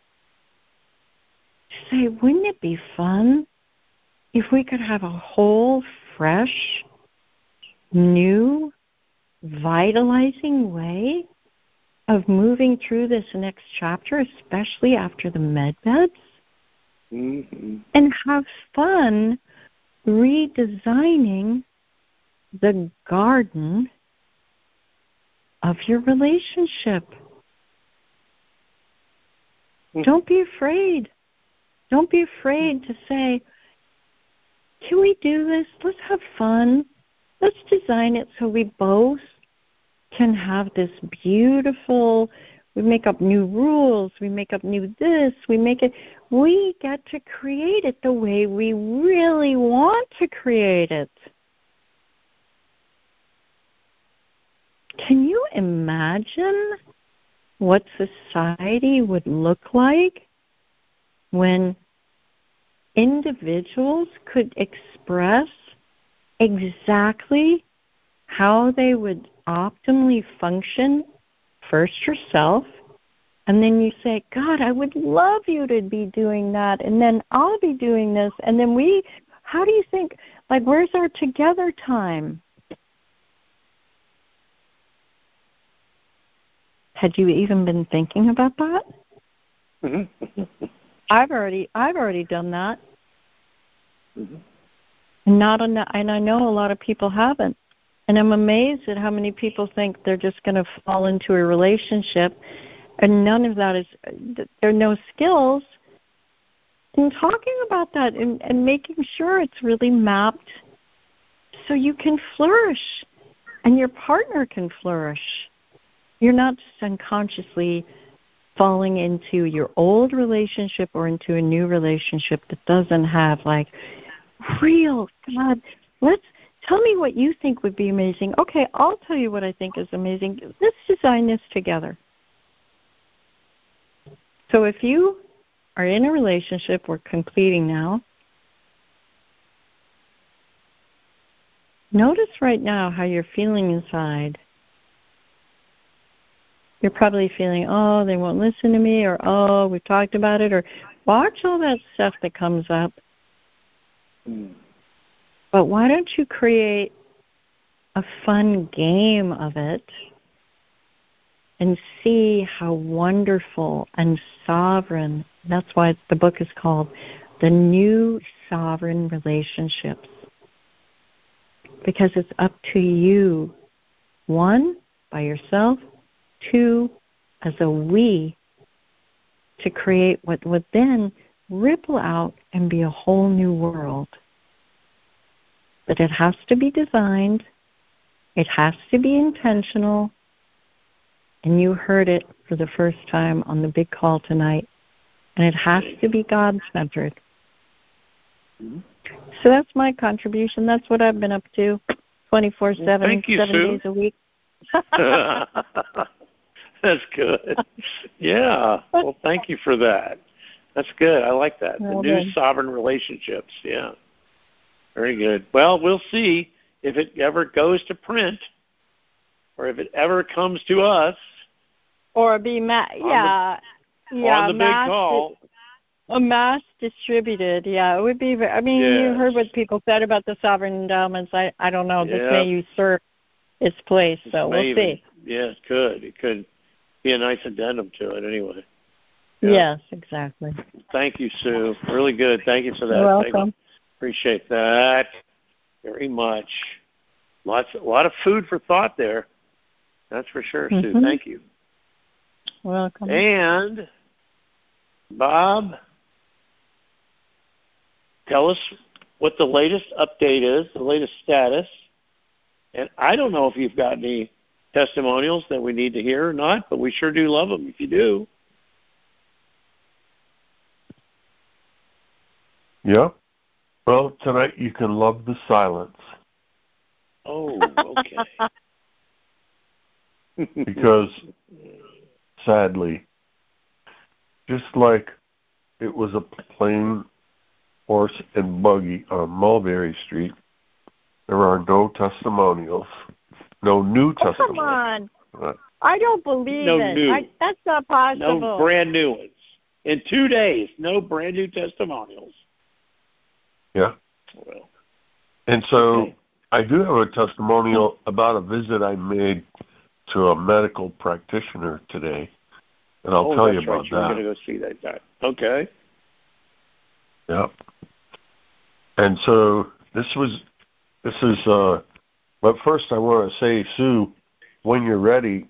to say, wouldn't it be fun if we could have a whole, fresh, new, vitalizing way of moving through this next chapter, especially after the med beds, and have fun redesigning the garden of your relationship. Don't be afraid. Don't be afraid to say, can we do this? Let's have fun. Let's design it so we both can have this beautiful, we make up new rules, we make up new this, we get to create it the way we really want to create it. Can you imagine what society would look like when individuals could express exactly how they would optimally function, first yourself, And then you say, God, I would love you to be doing that, and then I'll be doing this. And then how do you think, like, where's our together time? Had you even been thinking about that? Mm-hmm. I've already done that. Mm-hmm. And I know a lot of people haven't. And I'm amazed at how many people think they're just going to fall into a relationship, and none of that is, there are no skills in talking about that and making sure it's really mapped so you can flourish and your partner can flourish. You're not just unconsciously falling into your old relationship or into a new relationship that doesn't have, like, real, God, tell me what you think would be amazing. Okay, I'll tell you what I think is amazing. Let's design this together. So if you are in a relationship, we're completing now, notice right now how you're feeling inside. You're probably feeling, oh, they won't listen to me, or, oh, we've talked about it, or watch all that stuff that comes up. But why don't you create a fun game of it and see how wonderful and sovereign, that's why the book is called The New Sovereign Relationships. Because it's up to you, 1, by yourself, 2, as a we, to create what would then ripple out and be a whole new world. But it has to be designed, it has to be intentional, and you heard it for the first time on the big call tonight, and it has to be God-centered. So that's my contribution. That's what I've been up to 24/7, Thank you, 7 Sue. days a week. That's good. Yeah. Well, thank you for that. That's good. I like that. The new sovereign relationships. Yeah. Very good. Well, we'll see if it ever goes to print or if it ever comes to us. Or be on the big call. Mass distributed, yeah. It would be, I mean, You heard what people said about the sovereign endowments. I don't know. This may usurp its place, so we'll see. Yeah, it could. It could be a nice addendum to it anyway. Yeah. Yes, exactly. Thank you, Sue. Really good. Thank you for that. You're welcome. Appreciate that very much. A lot of food for thought there. That's for sure, Sue. Thank you. Welcome. And Bob, tell us what the latest update is, the latest status. And I don't know if you've got any testimonials that we need to hear or not, but we sure do love them if you do. Yeah. Well, tonight you can love the silence. Oh, okay. Because, sadly, just like it was a plain horse and buggy on Mulberry Street, there are no testimonials, no new testimonials. Come on. I don't believe it. That's not possible. No brand new ones. In 2 days, no brand new testimonials. Yeah. Well, and so I do have a testimonial about a visit I made to a medical practitioner today, and I'll tell you about that. You're going to go see that guy. Okay. Yeah. And so this is. But first, I want to say, Sue, when you're ready,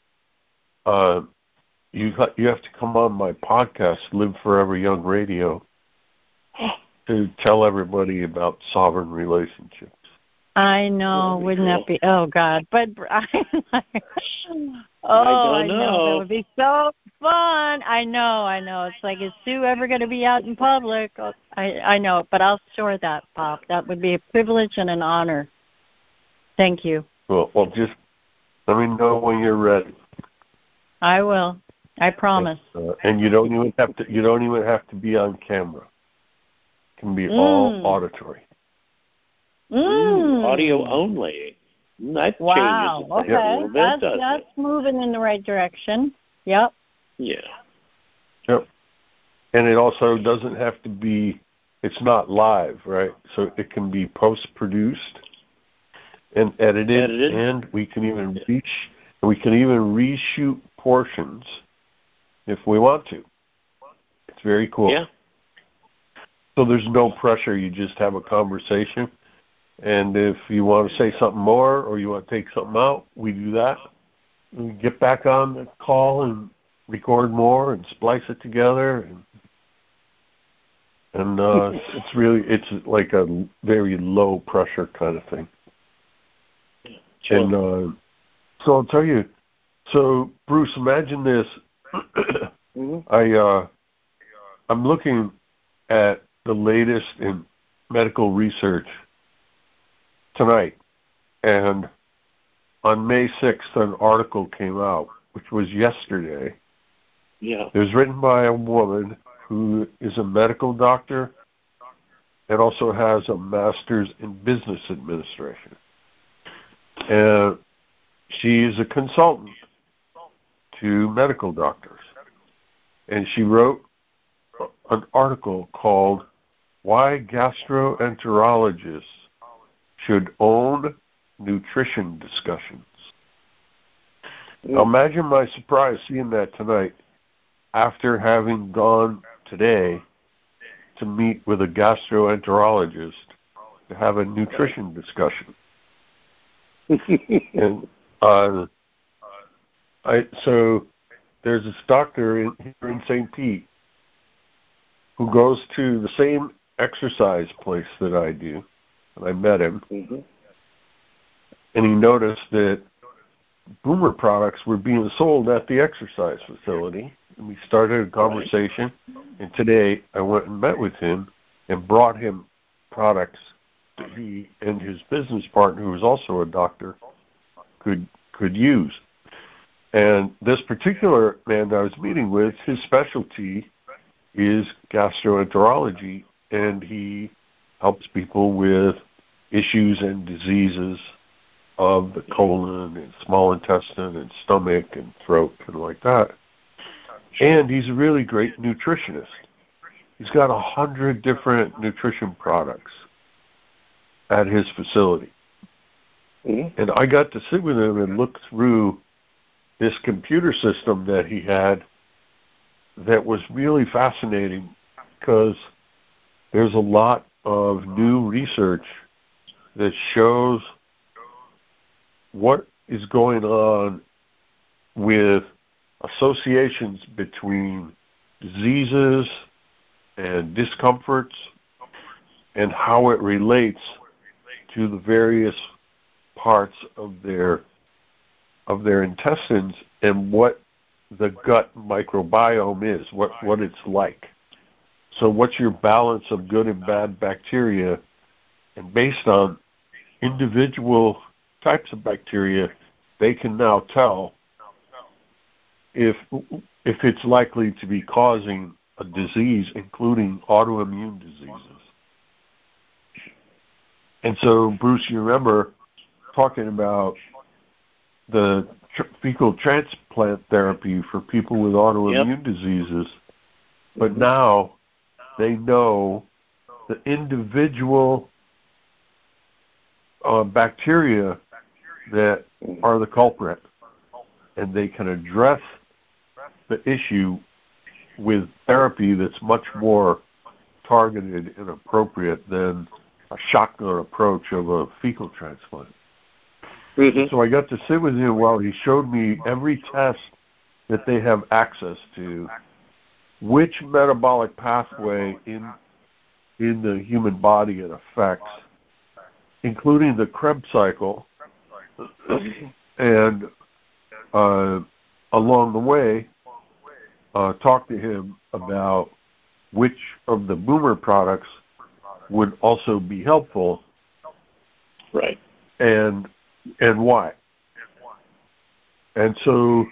you have to come on my podcast, Live Forever Young Radio, to tell everybody about sovereign relationships. I know, wouldn't that be? Oh God! But I know. That would be so fun. I know. It's like, is Sue ever going to be out in public? I know, but I'll store that, Bob. That would be a privilege and an honor. Thank you. Well, just let me know when you're ready. I will. I promise. And you don't even have to be on camera. It can be all auditory. Audio only. That changes Okay. a little bit, doesn't That's moving in the right direction. Yep. Yeah. Yep. And it also doesn't have to be, it's not live, right? So it can be post-produced and edited. And we can even reshoot portions if we want to. It's very cool. Yeah. So there's no pressure. You just have a conversation. And if you want to say something more or you want to take something out, we do that. We get back on the call and record more and splice it together. And it's like a very low pressure kind of thing. Sure. And so I'll tell you. So Bruce, imagine this. Mm-hmm. I'm looking at the latest in medical research tonight, and on May 6th, an article came out, which was yesterday. Yeah. It was written by a woman who is a medical doctor and also has a master's in business administration. And she is a consultant to medical doctors. And she wrote an article called Why Gastroenterologists Should Own Nutrition Discussions. Now imagine my surprise seeing that tonight after having gone today to meet with a gastroenterologist to have a nutrition discussion. And so there's this doctor here in St. Pete who goes to the same exercise place that I do, and I met him, and he noticed that Boomer products were being sold at the exercise facility, and we started a conversation, and today I went and met with him and brought him products that he and his business partner, who was also a doctor, could use. And this particular man that I was meeting with, his specialty is gastroenterology, and he helps people with issues and diseases of the colon and small intestine and stomach and throat and like that. And he's a really great nutritionist. He's got 100 different nutrition products at his facility. And I got to sit with him and look through this computer system that he had that was really fascinating because there's a lot of new research that shows what is going on with associations between diseases and discomforts and how it relates to the various parts of their intestines and what the gut microbiome is, what it's like. So what's your balance of good and bad bacteria? And based on individual types of bacteria, they can now tell if it's likely to be causing a disease, including autoimmune diseases. And so, Bruce, you remember talking about the fecal transplant therapy for people with autoimmune diseases, but now they know the individual bacteria that are the culprit, and they can address the issue with therapy that's much more targeted and appropriate than a shotgun approach of a fecal transplant. So I got to sit with him while he showed me every test that they have access to, which metabolic pathway in the human body it affects, including the Krebs cycle, and along the way, talk to him about which of the Boomer products would also be helpful, right, and why. And so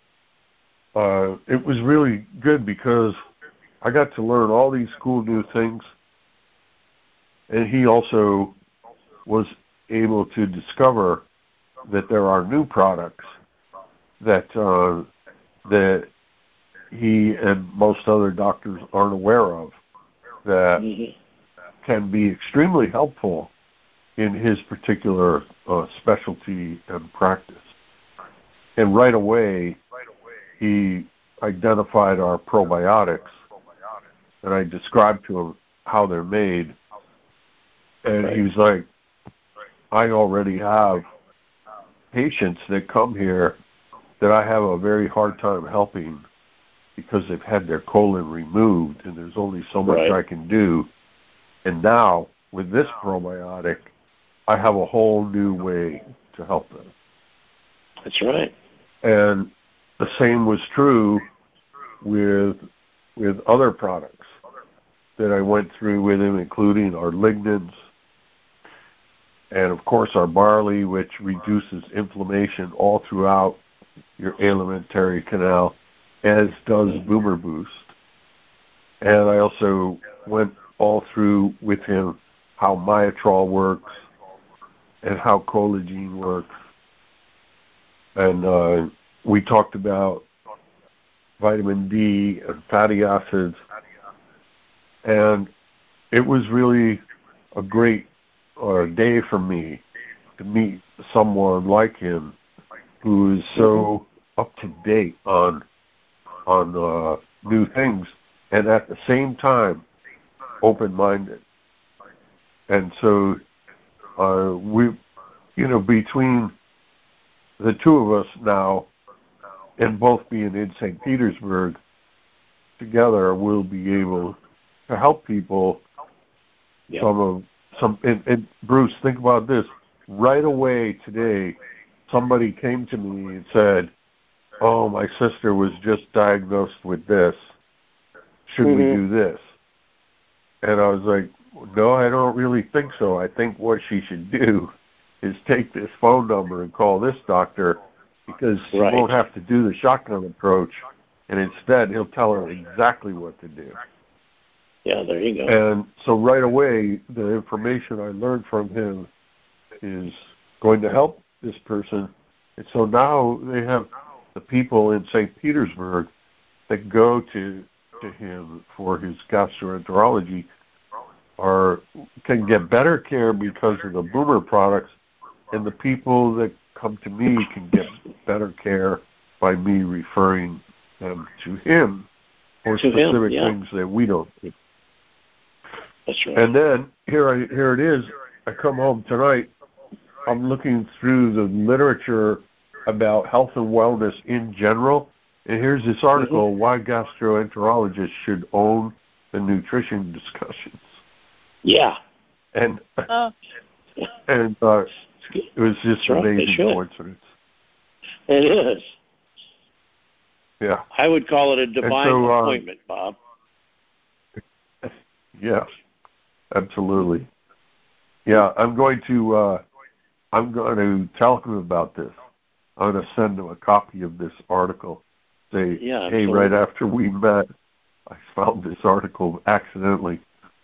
it was really good because I got to learn all these cool new things, and he also was able to discover that there are new products that he and most other doctors aren't aware of that can be extremely helpful in his particular specialty and practice. And right away, he identified our probiotics, and I described to him how they're made. And he was like, I already have patients that come here that I have a very hard time helping because they've had their colon removed, and there's only so much I can do. And now, with this probiotic, I have a whole new way to help them. That's right. And the same was true with other products that I went through with him, including our lignans, and of course our barley, which reduces inflammation all throughout your alimentary canal, as does Boomer Boost. And I also went all through with him how Myotrol works and how Collagen works. And we talked about vitamin D and fatty acids. And it was really a great day for me to meet someone like him who is so up to date on new things, and at the same time open-minded. And so we, between the two of us now, and both being in St. Petersburg, together we'll be able to help people. And Bruce, think about this. Right away today, somebody came to me and said, "Oh, my sister was just diagnosed with this. Should we do this?" And I was like, "No, I don't really think so. I think what she should do is take this phone number and call this doctor, because she won't have to do the shotgun approach, and instead he'll tell her exactly what to do." Yeah, there you go. And so right away, the information I learned from him is going to help this person. And so now they have the people in St. Petersburg that go to him for his gastroenterology can get better care because of the Boomer products, and the people that come to me can get better care by me referring them to him for specific things that we don't do. That's right. And then here it is. I come home tonight. I'm looking through the literature about health and wellness in general, and here's this article: Why gastroenterologists should own the nutrition discussions. Yeah. And it was just an amazing coincidence. It is. Yeah. I would call it a divine appointment, Bob. Yeah. Absolutely. Yeah, I'm going to tell him about this. I'm going to send him a copy of this article. Say, hey, right after we met, I found this article accidentally.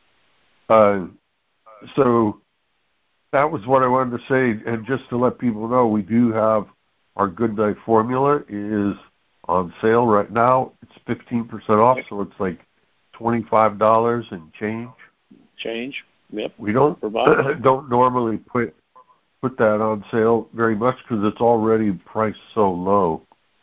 So that was what I wanted to say. And just to let people know, we do have our Good Night formula is on sale right now. It's 15% off, so it's like $25 and change. Yep. We don't normally put that on sale very much because it's already priced so low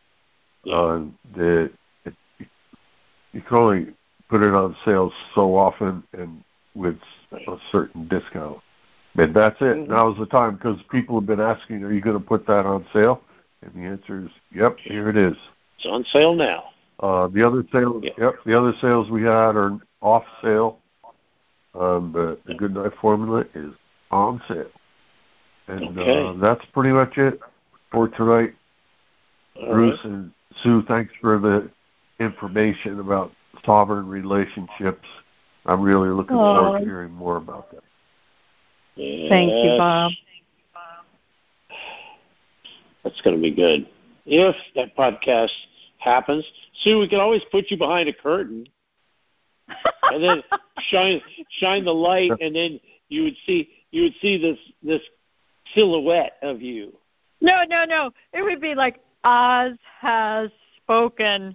that you can only put it on sale so often and with a certain discount. And that's it. Now's the time, because people have been asking, are you going to put that on sale? And the answer is, yep, here it is. It's on sale now. The other sales we had are off sale. But the Good Night formula is on sale. And that's pretty much it for tonight. Bruce and Sue, thanks for the information about sovereign relationships. I'm really looking forward to hearing more about that. Yes. Thank you, Bob. That's going to be good. If that podcast happens, Sue, we can always put you behind a curtain and then shine the light, and then you would see this silhouette of you. No. It would be like Oz has spoken.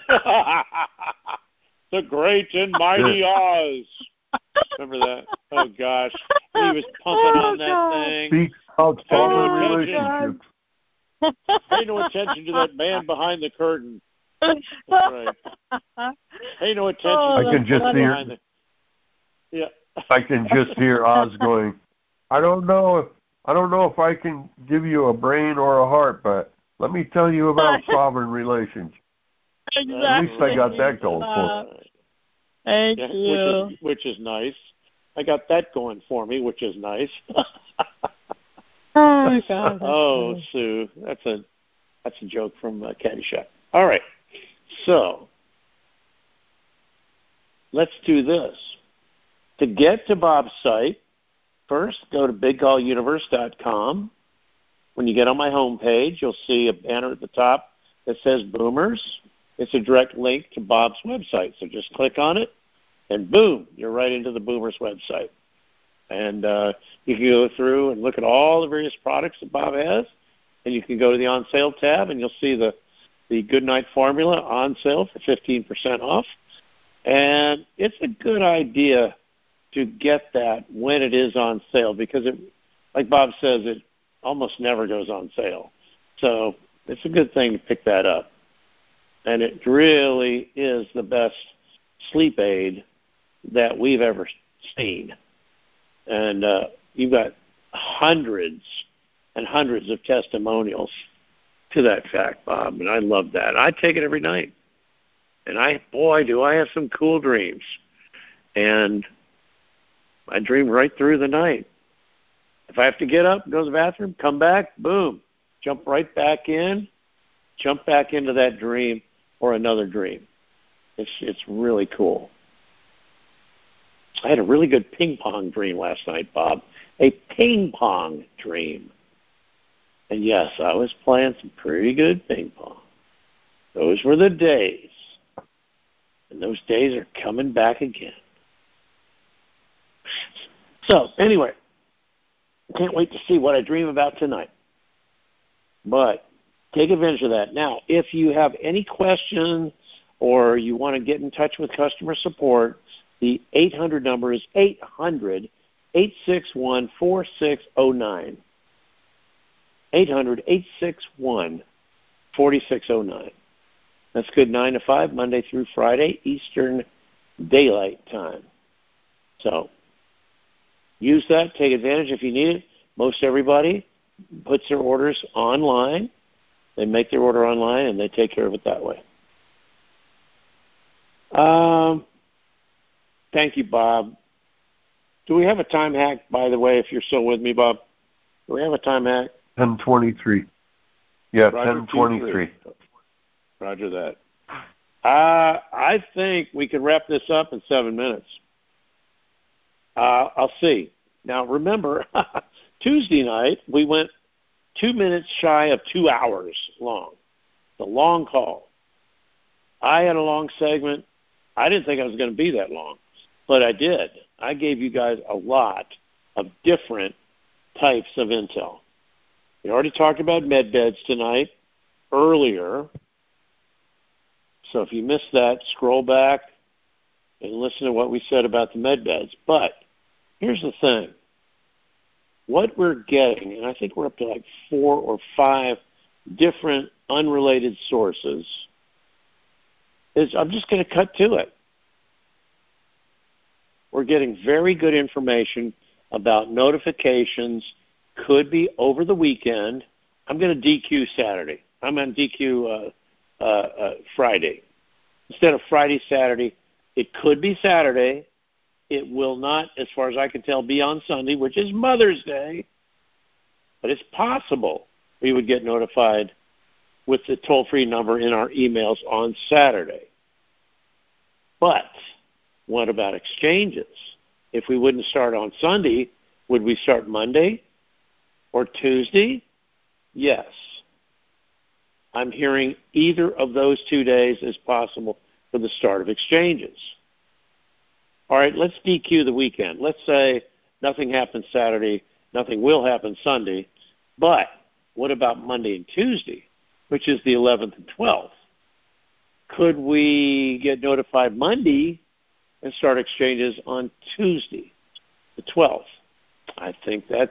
The great and mighty Oz. Remember that? Oh, gosh. He was pumping on that thing. Speak about solid relationships. Pay no attention to that man behind the curtain. That's right. Pay no attention to that man behind the... Yeah. I can just hear Oz going, I don't know if I can give you a brain or a heart, but let me tell you about sovereign relations. Exactly. At least I got that going for me. Thank you. Which is nice. I got that going for me, which is nice. Oh, God. Oh, funny. Sue, that's a joke from Caddyshack. All right, so let's do this. To get to Bob's site, first go to BigCallUniverse.com. When you get on my homepage, you'll see a banner at the top that says Boomers. It's a direct link to Bob's website, so just click on it, and boom, you're right into the Boomers website. And you can go through and look at all the various products that Bob has, and you can go to the on sale tab, and you'll see the Goodnight Formula on sale for 15% off. And it's a good idea to get that when it is on sale because, it, like Bob says, it almost never goes on sale. So it's a good thing to pick that up. And it really is the best sleep aid that we've ever seen. And you've got hundreds and hundreds of testimonials to that fact, Bob, and I love that. I take it every night. And boy, do I have some cool dreams. And I dream right through the night. If I have to get up, go to the bathroom, come back, boom, jump right back in, jump back into that dream or another dream. It's really cool. I had a really good ping pong dream last night, Bob. A ping pong dream. And yes, I was playing some pretty good ping pong. Those were the days. And those days are coming back again. So, anyway, can't wait to see what I dream about tonight. But take advantage of that. Now, if you have any questions or you want to get in touch with customer support, the 800 number is 800-861-4609. 800-861-4609. That's good 9 to 5, Monday through Friday, Eastern Daylight Time. So use that. Take advantage if you need it. Most everybody puts their orders online. They make their order online, and they take care of it that way. Thank you, Bob. Do we have a time hack, by the way, if you're still with me, Bob? Do we have a time hack? 10:23. Yeah, 10:23. Roger that. I think we could wrap this up in 7 minutes. I'll see. Now, remember, Tuesday night, we went 2 minutes shy of 2 hours long. The long call. I had a long segment. I didn't think I was going to be that long, but I did. I gave you guys a lot of different types of intel. We already talked about med beds tonight earlier. So if you missed that, scroll back and listen to what we said about the med beds. But here's the thing. What we're getting, and I think we're up to like 4 or 5 different unrelated sources, is I'm just going to cut to it. We're getting very good information about notifications, could be over the weekend. I'm going to DQ Saturday. I'm on DQ Friday. Instead of Friday, Saturday, it could be Saturday. It will not, as far as I can tell, be on Sunday, which is Mother's Day. But it's possible we would get notified with the toll-free number in our emails on Saturday. But what about exchanges? If we wouldn't start on Sunday, would we start Monday or Tuesday? Yes. I'm hearing either of those 2 days is possible for the start of exchanges. All right, let's DQ the weekend. Let's say nothing happens Saturday, nothing will happen Sunday, but what about Monday and Tuesday, which is the 11th and 12th? could we get notified Monday and start exchanges on Tuesday, the 12th? I think that's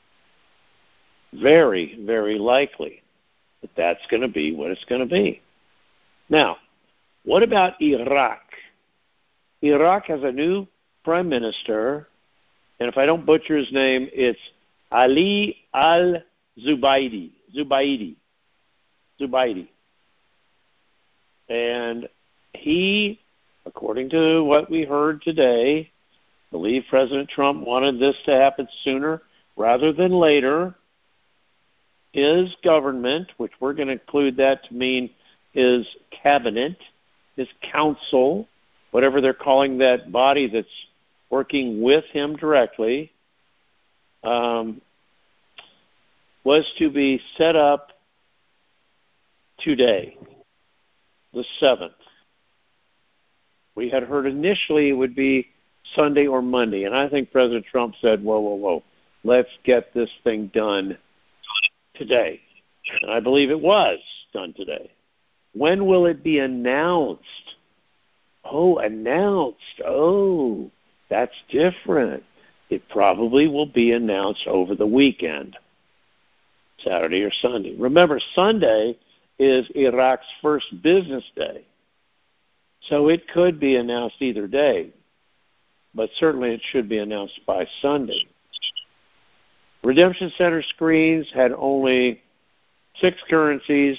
very, very likely that that's going to be what it's going to be. Now, what about Iraq? Iraq has a new prime minister, and if I don't butcher his name, it's Ali al-Zubaydi. Zubaydi. And he, according to what we heard today, believe President Trump wanted this to happen sooner rather than later. His government, which we're going to include that to mean his cabinet, his council, whatever they're calling that body that's working with him directly, was to be set up today, the 7th. We had heard initially it would be Sunday or Monday, and I think President Trump said, whoa, let's get this thing done today. And I believe it was done today. When will it be announced? Oh, announced. Oh, that's different. It probably will be announced over the weekend, Saturday or Sunday. Remember, Sunday is Iraq's first business day. So it could be announced either day, but certainly it should be announced by Sunday. Redemption Center screens had only 6 currencies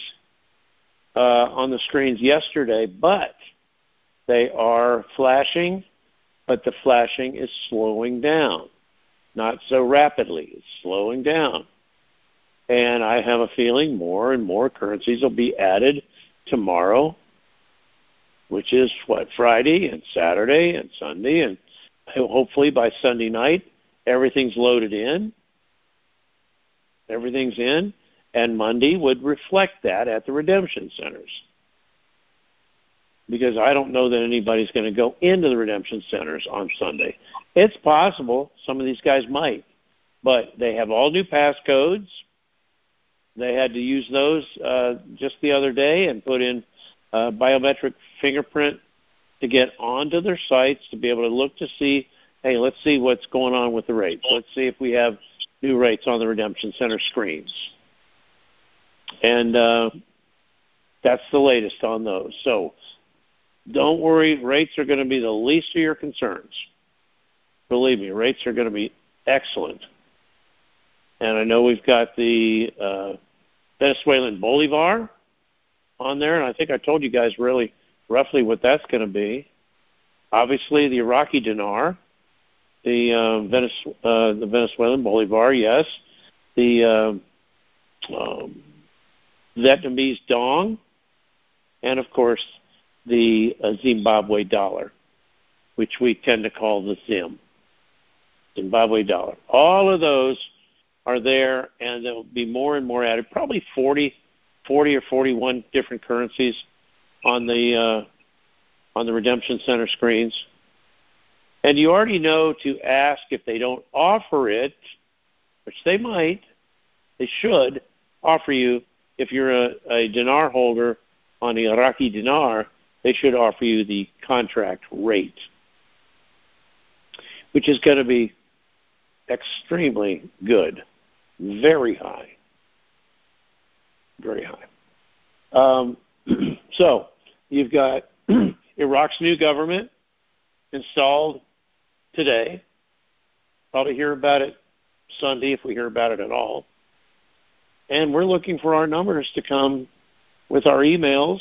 on the screens yesterday, but they are flashing, but the flashing is slowing down. Not so rapidly. It's slowing down. And I have a feeling more and more currencies will be added tomorrow, which is, Friday and Saturday and Sunday. And hopefully by Sunday night, everything's loaded in. Everything's in. And Monday would reflect that at the redemption centers. Because I don't know that anybody's going to go into the redemption centers on Sunday. It's possible. Some of these guys might. But they have all new passcodes. They had to use those just the other day and put in biometric fingerprint to get onto their sites to be able to look to see, hey, let's see what's going on with the rates. Let's see if we have new rates on the redemption center screens. And that's the latest on those. So don't worry, rates are going to be the least of your concerns. Believe me, rates are going to be excellent. And I know we've got the Venezuelan Bolivar on there, and I think I told you guys really roughly what that's going to be. Obviously, the Iraqi dinar, the Venezuelan Bolivar, yes, the Vietnamese dong, and, of course, the Zimbabwe dollar, which we tend to call the ZIM, Zimbabwe dollar. All of those are there, and there will be more and more added, probably 40 or 41 different currencies on the redemption center screens. And you already know to ask if they don't offer it, which they might, they should offer you, if you're a dinar holder on the Iraqi dinar, they should offer you the contract rate, which is going to be extremely good, very high, very high. So you've got Iraq's new government installed today. Probably hear about it Sunday if we hear about it at all. And we're looking for our numbers to come with our emails,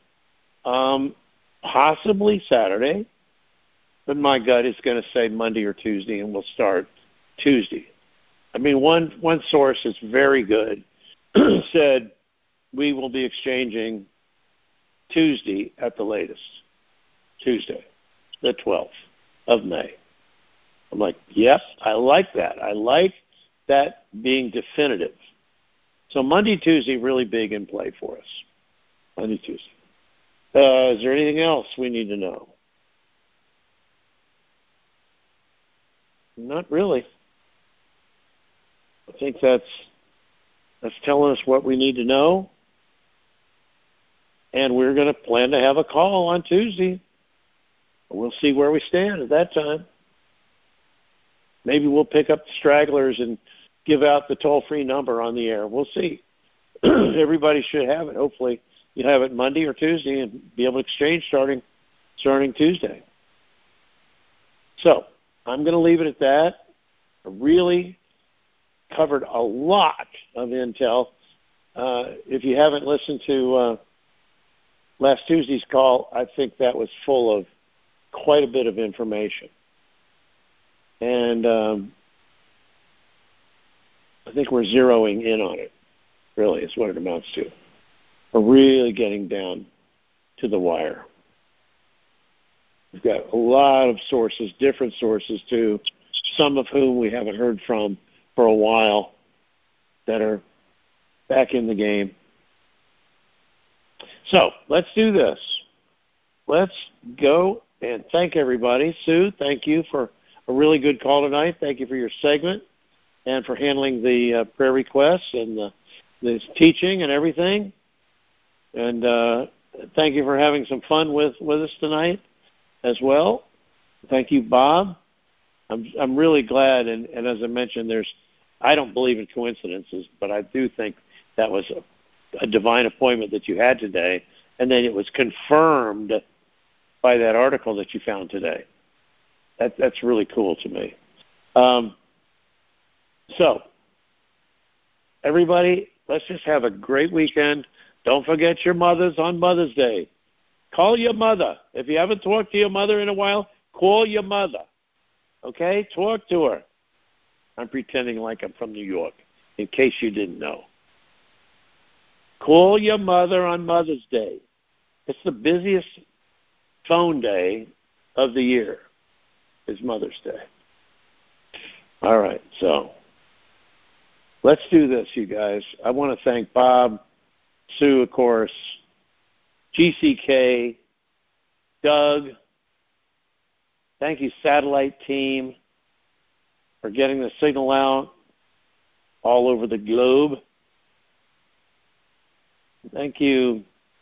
possibly Saturday, but my gut is going to say Monday or Tuesday, and we'll start Tuesday. I mean, one source is very good, said we will be exchanging Tuesday at the latest, Tuesday, the 12th of May. I'm like, yep, I like that. I like that being definitive. So Monday, Tuesday, really big in play for us. Monday, Tuesday. Is there anything else we need to know? Not really. I think that's telling us what we need to know. And we're going to plan to have a call on Tuesday. We'll see where we stand at that time. Maybe we'll pick up the stragglers and give out the toll-free number on the air. We'll see. Everybody should have it. Hopefully you'll have it Monday or Tuesday and be able to exchange starting Tuesday. So I'm going to leave it at that. I really covered a lot of intel. If you haven't listened to last Tuesday's call, I think that was full of quite a bit of information. And I think we're zeroing in on it, really, is what it amounts to. We're really getting down to the wire. We've got a lot of sources, different sources too, some of whom we haven't heard from for a while that are back in the game. So let's do this. Let's go and thank everybody. Sue, thank you for a really good call tonight. Thank you for your segment and for handling the prayer requests and the teaching and everything. And thank you for having some fun with us tonight as well. Thank you, Bob. I'm really glad, and as I mentioned, I don't believe in coincidences, but I do think that was a divine appointment that you had today, and then it was confirmed by that article that you found today. That's really cool to me. So, everybody, let's just have a great weekend. Don't forget your mothers on Mother's Day. Call your mother. If you haven't talked to your mother in a while, call your mother. Okay? Talk to her. I'm pretending like I'm from New York, in case you didn't know. Call your mother on Mother's Day. It's the busiest phone day of the year, is Mother's Day. All right, so let's do this, you guys. I want to thank Bob, Sue, of course, GCK, Doug. Thank you, satellite team, for getting the signal out all over the globe. Thank you.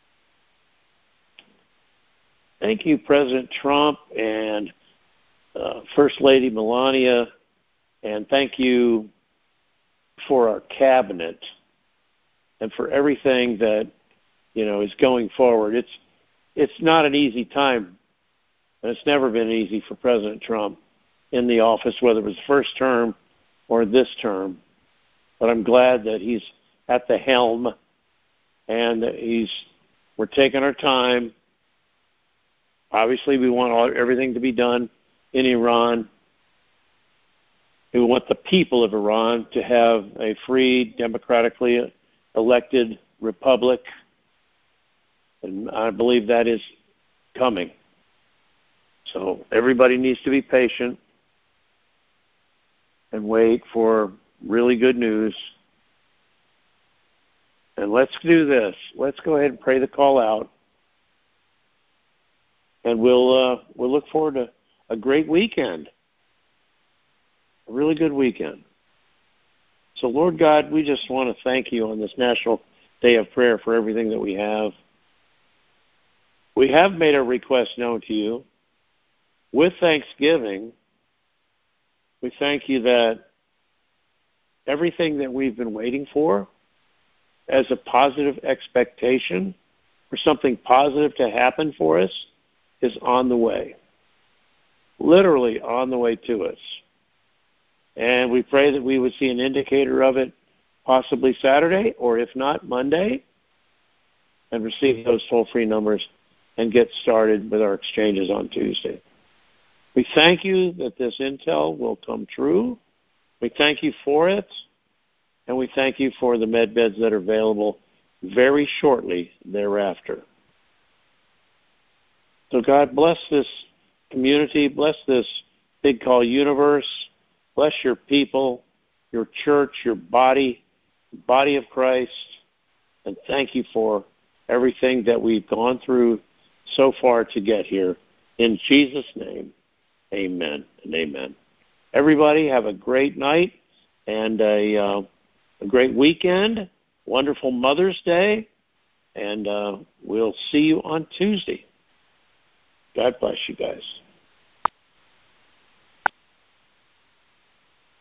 Thank you, President Trump and First Lady Melania, and thank you for our cabinet and for everything that, is going forward. It's not an easy time, and it's never been easy for President Trump in the office, whether it was first term or this term. But I'm glad that he's at the helm, and we're taking our time. Obviously, we want everything to be done in Iran. We want the people of Iran to have a free, democratically elected republic, and I believe that is coming. So everybody needs to be patient and wait for really good news. And let's do this. Let's go ahead and pray the call out. And we'll look forward to a great weekend, a really good weekend. So, Lord God, we just want to thank you on this National Day of Prayer for everything that we have. We have made our requests known to you. With thanksgiving, we thank you that everything that we've been waiting for as a positive expectation for something positive to happen for us is on the way, literally on the way to us. And we pray that we would see an indicator of it possibly Saturday, or if not, Monday, and receive those toll-free numbers and get started with our exchanges on Tuesday. We thank you that this intel will come true. We thank you for it, and we thank you for the med beds that are available very shortly thereafter. So God, bless this community, bless this Big Call universe, bless your people, your church, your body, the body of Christ, and thank you for everything that we've gone through so far to get here. In Jesus' name, amen and amen. Everybody have a great night and a great weekend, wonderful Mother's Day, And we'll see you on Tuesday. God bless you guys.